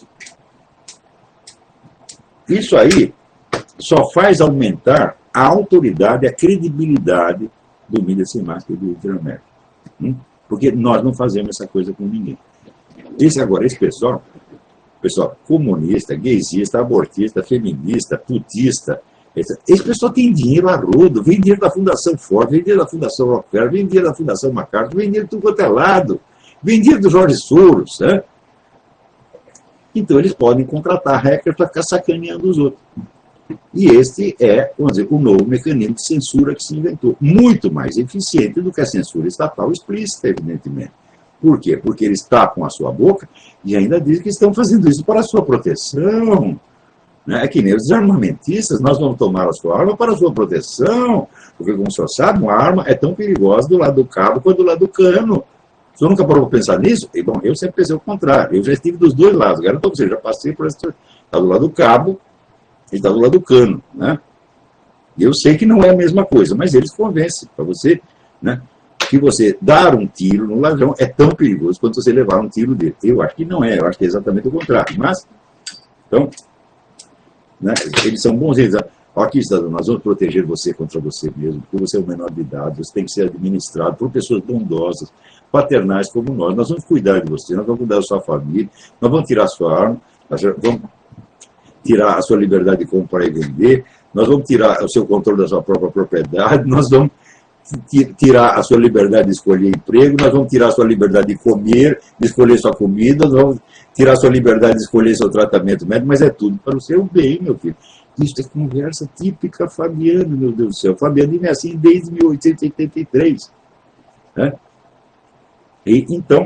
Speaker 1: isso aí só faz aumentar a autoridade, a credibilidade do Mídia Sem Máscara e do Inter-América. Hum? Porque nós não fazemos essa coisa com ninguém. Esse agora, esse pessoal, pessoal comunista, gaysista, abortista, feminista, putista, esse, esse pessoal tem dinheiro a rodo, vem dinheiro da Fundação Ford, vem dinheiro da Fundação Rockefeller, vem dinheiro da Fundação MacArthur, vem dinheiro de tudo quanto é lado, vem dinheiro do Jorge Soros, né? Então eles podem contratar hackers para ficar sacaneando os outros. E este é, vamos dizer, o novo mecanismo de censura que se inventou, muito mais eficiente do que a censura estatal explícita, evidentemente. Por quê? Porque eles tapam a sua boca e ainda dizem que estão fazendo isso para a sua proteção. É que nem os armamentistas, nós vamos tomar a sua arma para a sua proteção, porque, como o senhor sabe, uma arma é tão perigosa do lado do cabo quanto do lado do cano. O senhor nunca parou para pensar nisso? E, bom, eu sempre pensei o contrário. Eu já estive dos dois lados. Garanto para você, já passei por essa... Está do lado do cabo e está do lado do cano, né? E eu sei que não é a mesma coisa, mas eles convencem para você, né, que você dar um tiro no ladrão é tão perigoso quanto você levar um tiro dele. Eu acho que não é, eu acho que é exatamente o contrário. Mas, então, né, eles são bons. Eles, aqui, cidadão, nós vamos proteger você contra você mesmo, porque você é o menor de idade, você tem que ser administrado por pessoas bondosas, paternais como nós. Nós vamos cuidar de você, nós vamos cuidar da sua família, nós vamos tirar a sua arma, nós vamos tirar a sua liberdade de comprar e vender, nós vamos tirar o seu controle da sua própria propriedade, nós vamos tirar a sua liberdade de escolher emprego, nós vamos tirar a sua liberdade de comer, de escolher sua comida, nós vamos tirar a sua liberdade de escolher seu tratamento médico, mas é tudo para o seu bem, meu filho. Isso é conversa típica Fabiano, meu Deus do céu. Fabiano é assim desde mil oitocentos e oitenta e três. Né? E, então,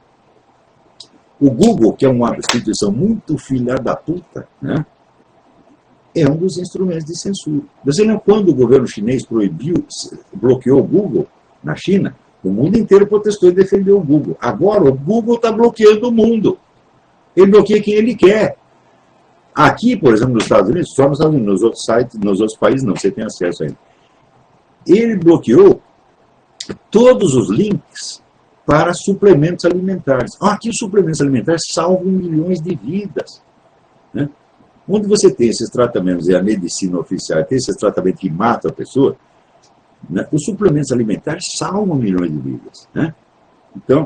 Speaker 1: o Google, que é uma instituição muito filha da puta, né, é um dos instrumentos de censura. Você lembra quando o governo chinês proibiu, bloqueou o Google na China? O mundo inteiro protestou e defendeu o Google. Agora o Google está bloqueando o mundo. Ele bloqueia quem ele quer. Aqui, por exemplo, nos Estados Unidos, só nos Estados Unidos, nos outros sites, nos outros países não, você tem acesso ainda. Ele bloqueou todos os links para suplementos alimentares. Ah, aqui os suplementos alimentares salvam milhões de vidas. Né? Onde você tem esses tratamentos, e a medicina oficial tem esses tratamentos que matam a pessoa, né? Os suplementos alimentares salvam milhões de vidas. Né? Então,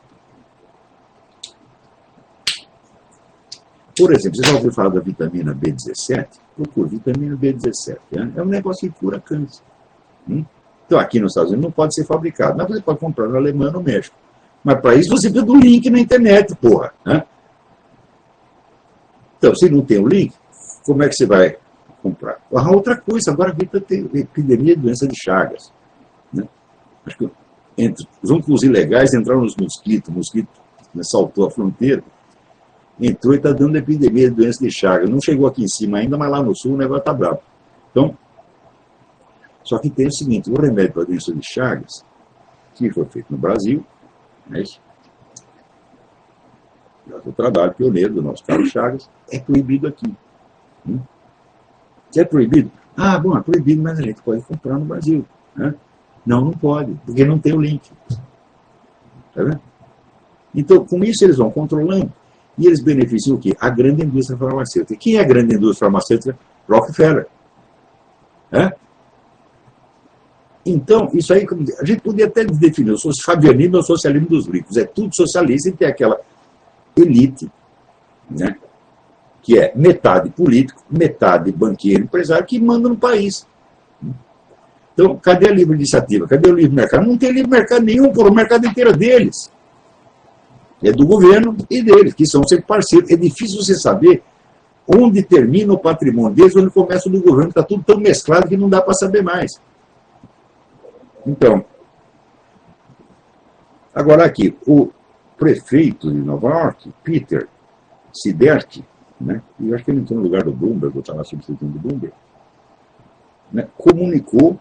Speaker 1: por exemplo, você já ouviu falar da vitamina B dezessete? Procure vitamina B dezessete. Né? É um negócio que cura câncer. Hum? Então, aqui nos Estados Unidos não pode ser fabricado, mas você pode comprar na Alemanha ou no México. Mas para isso você precisa do link na internet, porra. Né? Então, se não tem o link, como é que você vai comprar? Ah, outra coisa, agora a vida tem epidemia de doença de Chagas. Né? Acho que entre, junto com os ilegais entraram os mosquitos, o mosquito, né, saltou a fronteira, entrou e está dando epidemia de doença de Chagas. Não chegou aqui em cima ainda, mas lá no sul o negócio está bravo. Então, só que tem o seguinte, o remédio para a doença de Chagas, que foi feito no Brasil, né, o trabalho pioneiro do nosso Carlos Chagas, é proibido aqui. Hum? Se é proibido? Ah, bom, é proibido, mas a gente pode comprar no Brasil. Né? Não, não pode, porque não tem o link. Tá vendo? Então, com isso eles vão controlando, e eles beneficiam o quê? A grande indústria farmacêutica. Quem é a grande indústria farmacêutica? Rockefeller. É? Então, isso aí, a gente podia até definir o fabianismo é o socialismo dos ricos. É tudo socialista e tem aquela elite, né, que é metade político, metade banqueiro, empresário, que manda no país. Então, cadê a livre iniciativa? Cadê o livre mercado? Não tem livre mercado nenhum, por o mercado inteiro é deles. É do governo e deles, que são sempre parceiros. É difícil você saber onde termina o patrimônio deles, onde começa o do governo. Está tudo tão mesclado que não dá para saber mais. Então, agora aqui, o prefeito de Nova York, Peter Siderki, né, e eu acho que ele entrou no lugar do Bloomberg, eu estava substituindo o Bloomberg, né, comunicou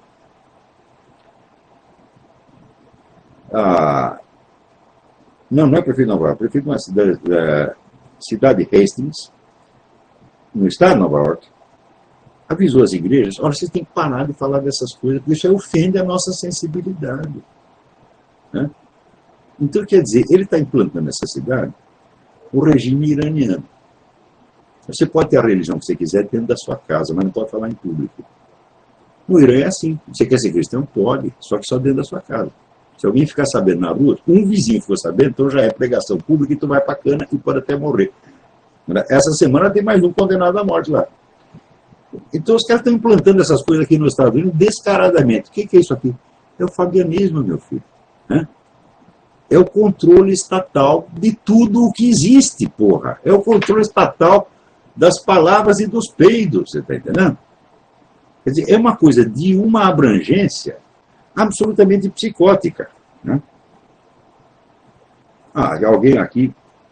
Speaker 1: a... Não, não é prefeito de Nova York, é prefeito de uma cidade, da cidade Hastings, no estado de Nova York, avisou as igrejas, olha, vocês têm que parar de falar dessas coisas, porque isso ofende a nossa sensibilidade. Né? Então, quer dizer, ele está implantando nessa cidade o regime iraniano. Você pode ter a religião que você quiser dentro da sua casa, mas não pode falar em público. No Irã é assim. Você quer ser cristão? Pode, só que só dentro da sua casa. Se alguém ficar sabendo na rua, um vizinho ficou sabendo, então já é pregação pública e tu vai para a cana e pode até morrer. Essa semana tem mais um condenado à morte lá. Então os caras estão implantando essas coisas aqui nos Estados Unidos descaradamente. O que é isso aqui? É o fabianismo, meu filho. Né? É o controle estatal de tudo o que existe, porra. É o controle estatal das palavras e dos peidos, você está entendendo? Quer dizer, é uma coisa de uma abrangência absolutamente psicótica. Né? Ah, alguém aqui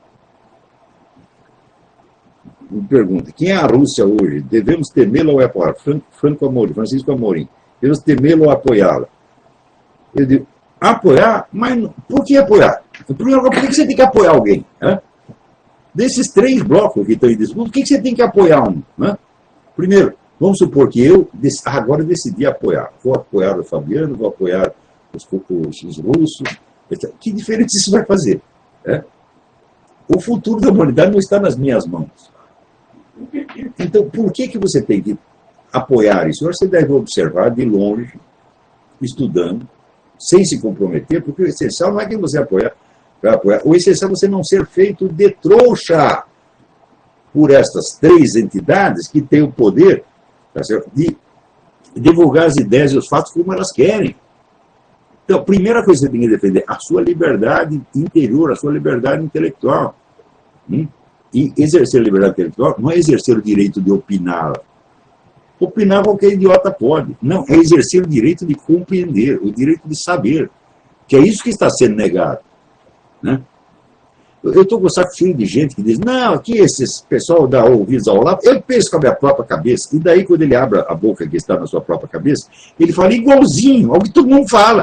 Speaker 1: me pergunta, quem é a Rússia hoje? Devemos temê-la ou apoiá-la? Franco Amorim, Francisco Amorim. Devemos temê-la ou apoiá-la? Eu digo, apoiar? Mas por que apoiar? Primeiro, por que você tem que apoiar alguém? Né? Desses três blocos que estão em disputa, por que você tem que apoiar um? Né? Primeiro, vamos supor que eu agora decidi apoiar. Vou apoiar o Fabiano, vou apoiar os, os, os russos. Que diferença isso vai fazer? Né? O futuro da humanidade não está nas minhas mãos. Então, por que, que você tem que apoiar isso? Você deve observar de longe, estudando, sem se comprometer, porque o essencial não é que você apoiar, apoiar. O essencial é você não ser feito de trouxa por estas três entidades que têm o poder, tá certo, de divulgar as ideias e os fatos como elas querem. Então, a primeira coisa que você tem que defender, a sua liberdade interior, a sua liberdade intelectual. Hum? E exercer a liberdade intelectual não é exercer o direito de opinar. Opinar qualquer idiota pode. Não, é exercer o direito de compreender, o direito de saber. Que é isso que está sendo negado. Né? Eu estou com o saco cheio de gente que diz, não, aqui esse pessoal dá ouvidos ao lado, eu penso com a minha própria cabeça. E daí, quando ele abre a boca que está na sua própria cabeça, ele fala igualzinho ao que todo mundo fala.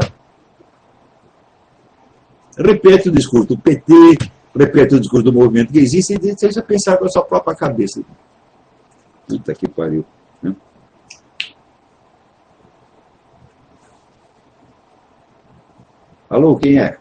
Speaker 1: Repete o discurso do P T, repete o discurso do movimento que existe, e deixa pensar com a sua própria cabeça. Puta que pariu. Né? Alô, quem é?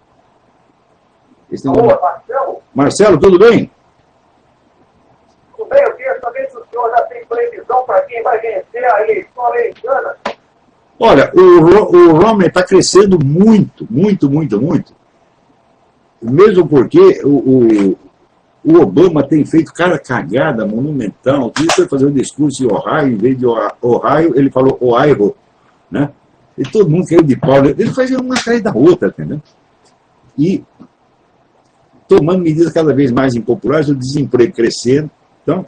Speaker 1: Esse
Speaker 2: Alô,
Speaker 1: não...
Speaker 2: Marcelo?
Speaker 1: Marcelo, tudo bem?
Speaker 2: Tudo bem, eu queria saber se o senhor já tem previsão para quem vai vencer a eleição americana.
Speaker 1: Olha, o, o Romney está crescendo muito, muito, muito, muito. Mesmo porque o, o, o Obama tem feito cada cagada monumental. Ele foi fazer um discurso em Ohio, em vez de Ohio, ele falou Ohio, né? E todo mundo caiu de pau. Ele faz uma atrás da outra, entendeu? E tomando medidas cada vez mais impopulares, o desemprego crescendo. Então,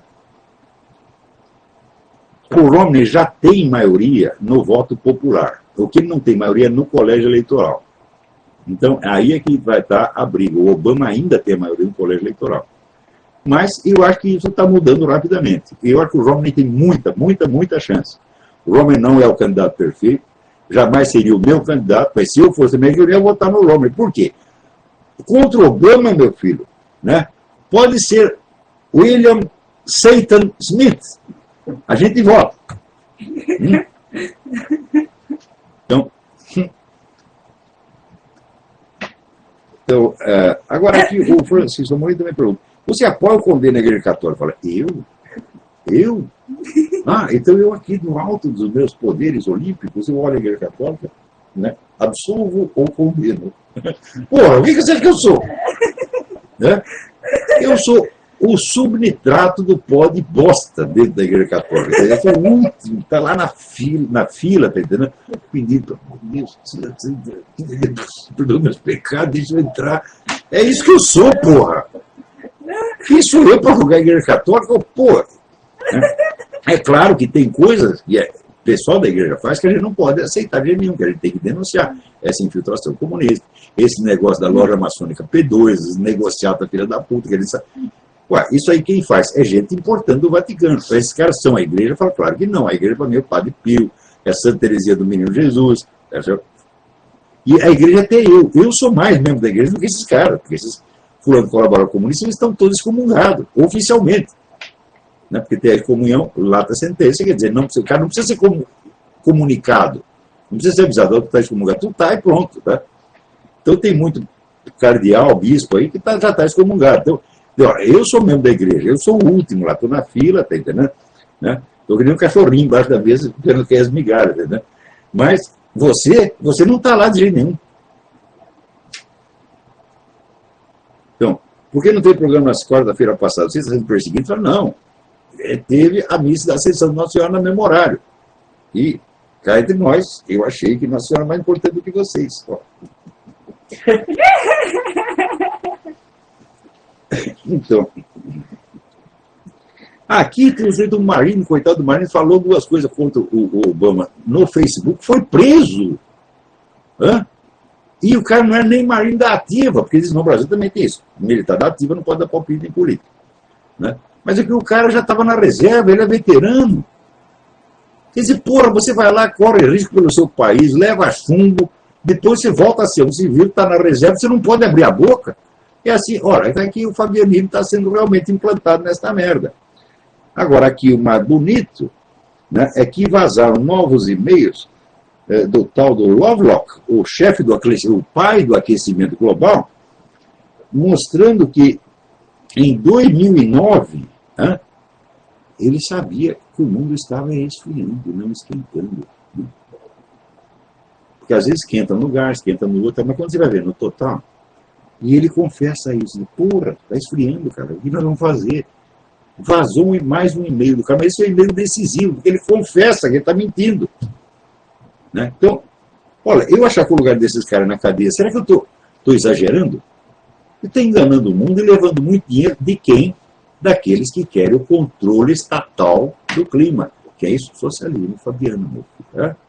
Speaker 1: o Romney já tem maioria no voto popular. O que ele não tem maioria no colégio eleitoral. Então, aí é que vai estar a briga. O Obama ainda tem a maioria no colégio eleitoral. Mas eu acho que isso está mudando rapidamente. Eu acho que o Romney tem muita, muita, muita chance. O Romney não é o candidato perfeito, jamais seria o meu candidato, mas se eu fosse mesmo, eu ia votar no Romney. Por quê? Contra o Obama, meu filho, né, pode ser William Satan Smith. A gente vota. Hum? Então, então é, agora aqui o Francisco Amorim também pergunta, você apoia ou condena a Igreja Católica? Fala, eu? Eu? Ah, então eu aqui no alto dos meus poderes olímpicos, eu olho a Igreja Católica, né, absolvo ou condeno. Porra, o que você acha que eu sou? Né? Eu sou o subnitrato do pó de bosta dentro da Igreja Católica. Eu sou o último, está lá na fila, na fila, tá entendendo? Pedindo, Deus, perdoa meus pecados, deixa eu entrar. É isso que eu sou, porra. Quem sou eu para julgar a Igreja Católica? Porra. É claro que tem coisas que é, o pessoal da igreja faz que a gente não pode aceitar de nenhum, que a gente tem que denunciar. Essa infiltração comunista, esse negócio da loja maçônica P dois, esse negociata filha da puta, que eles... Ué, isso aí quem faz? É gente importante do Vaticano. Esses caras são a igreja? Fala, claro que não. A igreja para mim é o Padre Pio, é a Santa Teresia do Menino Jesus. Tá certo? E a igreja até eu. Eu sou mais membro da igreja do que esses caras, porque esses fulano colaboram comunistas, eles estão todos excomungados, oficialmente. Né? Porque tem a comunhão, lata sentença, quer dizer, não, o cara não precisa ser comunicado, não precisa ser avisado, tu está excomungado, tu está e pronto. Tá? Então tem muito cardeal, bispo aí que tá, já está excomungado. Então, eu sou membro da igreja, eu sou o último lá, estou na fila, tá entendendo? Né? Estou que nem um cachorrinho embaixo da mesa, porque não quer as migalhas, tá entendendo? Mas você, você não está lá de jeito nenhum. Então, por que não teve programa na quarta-feira passada? Você está sendo perseguido? Fala, não. Teve a missa da Ascensão de Nossa Senhora no memorário. E, cá entre nós, eu achei que Nossa Senhora é mais importante do que vocês. Ó. Então, aqui tem o jeito do Marinho, coitado do Marinho, falou duas coisas contra o, o Obama no Facebook, foi preso. Hã? E o cara não é nem Marinho da ativa, porque eles no Brasil também tem isso. Militar da ativa não pode dar palpite em política. Né? Mas é que o cara já estava na reserva, ele é veterano. Quer dizer, porra, você vai lá, corre risco pelo seu país, leva chumbo, depois você volta a ser um civil, está na reserva, você não pode abrir a boca. É assim, olha, aqui o fabianismo está sendo realmente implantado nesta merda. Agora, aqui o mais bonito, né, é que vazaram novos e-mails é, do tal do Lovelock, o chefe do aquecimento, o pai do aquecimento global, mostrando que em dois mil e nove, né, ele sabia que o mundo estava esfriando, não esquentando. Né? Porque às vezes esquenta num lugar, esquenta no outro, mas quando você vai ver no total, e ele confessa isso, porra, está esfriando, cara, o que nós vamos fazer? Vazou mais um e-mail do cara, mas esse é um e-mail decisivo, porque ele confessa que ele está mentindo. Né? Então, olha, eu achar que o lugar desses caras na cadeia, será que eu estou exagerando? Eu estou enganando o mundo e levando muito dinheiro de quem? Daqueles que querem o controle estatal do clima, que é isso, socialismo fabiano, meu filho. Né?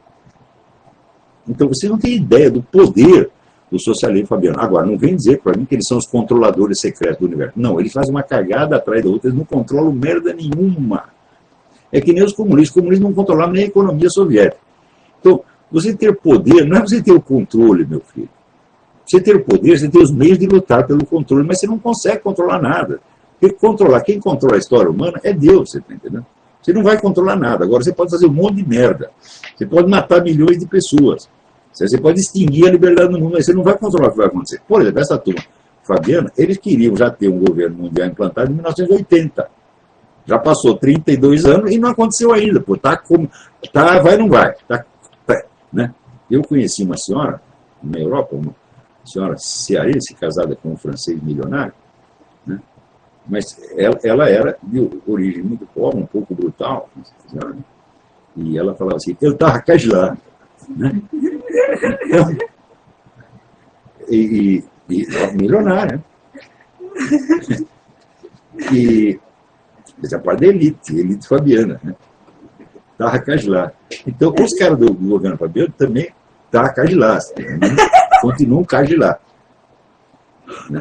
Speaker 1: Então, você não tem ideia do poder do socialismo fabiano. Agora, não vem dizer para mim que eles são os controladores secretos do universo. Não, eles fazem uma cagada atrás da outra, eles não controlam merda nenhuma. É que nem os comunistas. Os comunistas não controlavam nem a economia soviética. Então, você ter poder, não é você ter o controle, meu filho. Você ter o poder, você ter os meios de lutar pelo controle, mas você não consegue controlar nada. Porque controlar, quem controla a história humana é Deus, você está entendendo? Você não vai controlar nada. Agora, você pode fazer um monte de merda. Você pode matar milhões de pessoas. Você pode extinguir a liberdade no mundo, mas você não vai controlar o que vai acontecer. Por exemplo, essa turma fabiana, eles queriam já ter um governo mundial implantado em mil novecentos e oitenta. Já passou trinta e dois anos e não aconteceu ainda. Pô, tá como, tá, vai ou não vai. Tá, tá, né? Eu conheci uma senhora na Europa, uma senhora cearense, casada com um francês milionário, né? Mas ela, ela era de origem muito pobre, um pouco brutal, né? E ela falava assim, eu estava casado. Né? Então, e, e, e milionária. E essa parte da elite, elite fabiana, né? Estava casado. Então, os caras do, do governo fabiano também estavam cagilados, né? Continuam cagilados. Né?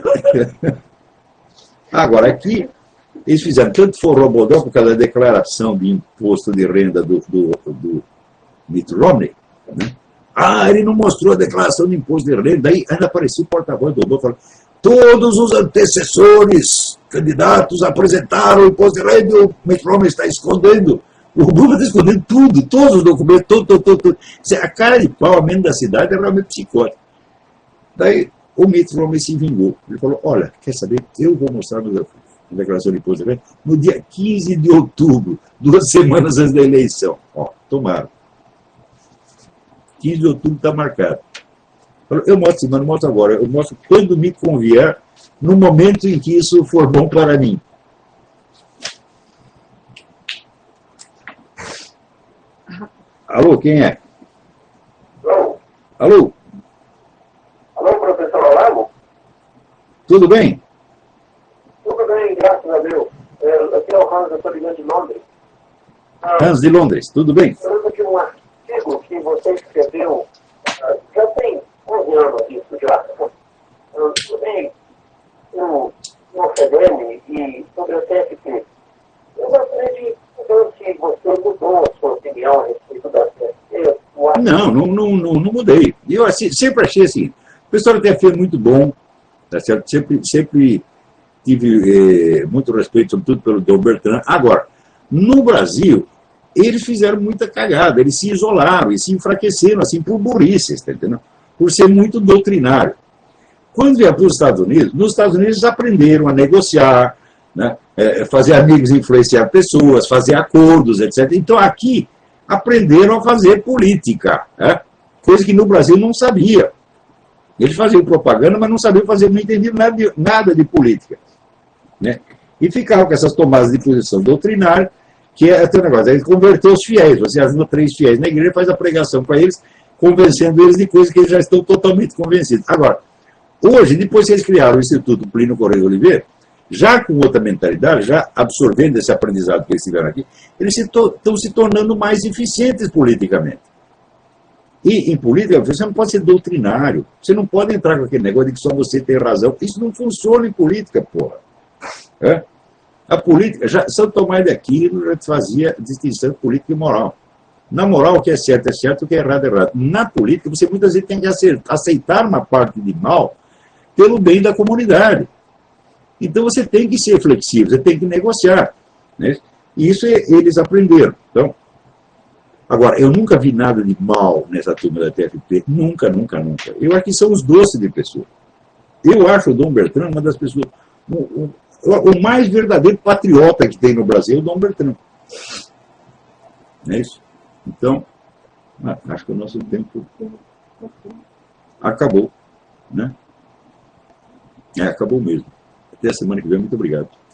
Speaker 1: Agora, aqui, eles fizeram tanto forrobodó por causa da declaração de imposto de renda do, do, do Mitt Romney. Né? Ah, ele não mostrou a declaração de imposto de renda, daí ainda apareceu o porta-voz do Obama falando todos os antecessores candidatos apresentaram o imposto de renda e o Mitt Romney está escondendo. O Obama está escondendo tudo, todos os documentos, tudo, tudo, tudo, tudo. A cara de pau, a menos da cidade, é realmente psicótica. Daí o Mitt Romney se vingou. Ele falou, olha, quer saber, eu vou mostrar a declaração de imposto de renda no dia quinze de outubro, duas semanas antes da eleição. Ó, tomaram. quinze de outubro está marcado. Eu mostro assim, mas não mostro agora. Eu mostro quando me convier, no momento em que isso for bom para mim. Alô, quem é?
Speaker 2: Alô?
Speaker 1: Alô?
Speaker 2: Alô, professor Olavo?
Speaker 1: Tudo bem?
Speaker 2: Tudo bem, graças a Deus. É, aqui é o Hans, eu estou ligando de Londres. Ah,
Speaker 1: Hans de Londres, tudo bem?
Speaker 2: eu lembro de um artigo que você escreveu, ah, já tem onze anos isso já, ah, sobre o o C D M e sobre o T F P. Eu gostaria de saber se você mudou a sua opinião a respeito da T F P.
Speaker 1: Não, não, não, não, não mudei. Eu assim, sempre achei assim, o pessoal da T F P é muito bom, tá certo? Sempre, sempre tive eh, muito respeito, sobretudo pelo Dom Bertrand. Agora, no Brasil, eles fizeram muita cagada, eles se isolaram e se enfraqueceram, assim, por burrice, tá entendendo? Por ser muito doutrinário. Quando vieram para os Estados Unidos, nos Estados Unidos eles aprenderam a negociar, né, é, fazer amigos, influenciar pessoas, fazer acordos, etcétera. Então, aqui, aprenderam a fazer política, né, coisa que no Brasil não sabia. Eles faziam propaganda, mas não sabiam fazer, não entendiam nada de, nada de política. Né? E ficavam com essas tomadas de posição doutrinária, que é até um negócio, ele converteu os fiéis, você ajuda três fiéis na igreja, faz a pregação para eles, convencendo eles de coisas que eles já estão totalmente convencidos. Agora, hoje, depois que eles criaram o Instituto Plínio Correia de Oliveira, já com outra mentalidade, já absorvendo esse aprendizado que eles tiveram aqui, eles estão se tornando mais eficientes politicamente. E em política, você não pode ser doutrinário, você não pode entrar com aquele negócio de que só você tem razão. Isso não funciona em política, porra. É? A política, já, Santo Tomás de Aquino já fazia distinção política e moral. Na moral, o que é certo é certo, o que é errado é errado. Na política, você muitas vezes tem que aceitar uma parte de mal pelo bem da comunidade. Então você tem que ser flexível, você tem que negociar, né? E isso eles aprenderam. Então, agora, eu nunca vi nada de mal nessa turma da T F P, nunca, nunca, nunca. Eu acho que são os doces de pessoa. Eu acho o Dom Bertrand uma das pessoas, o, o, o mais verdadeiro patriota que tem no Brasil é o Dom Bertrand. Não é isso? Então, acho que o nosso tempo acabou, né? É, acabou mesmo. Até a semana que vem, muito obrigado.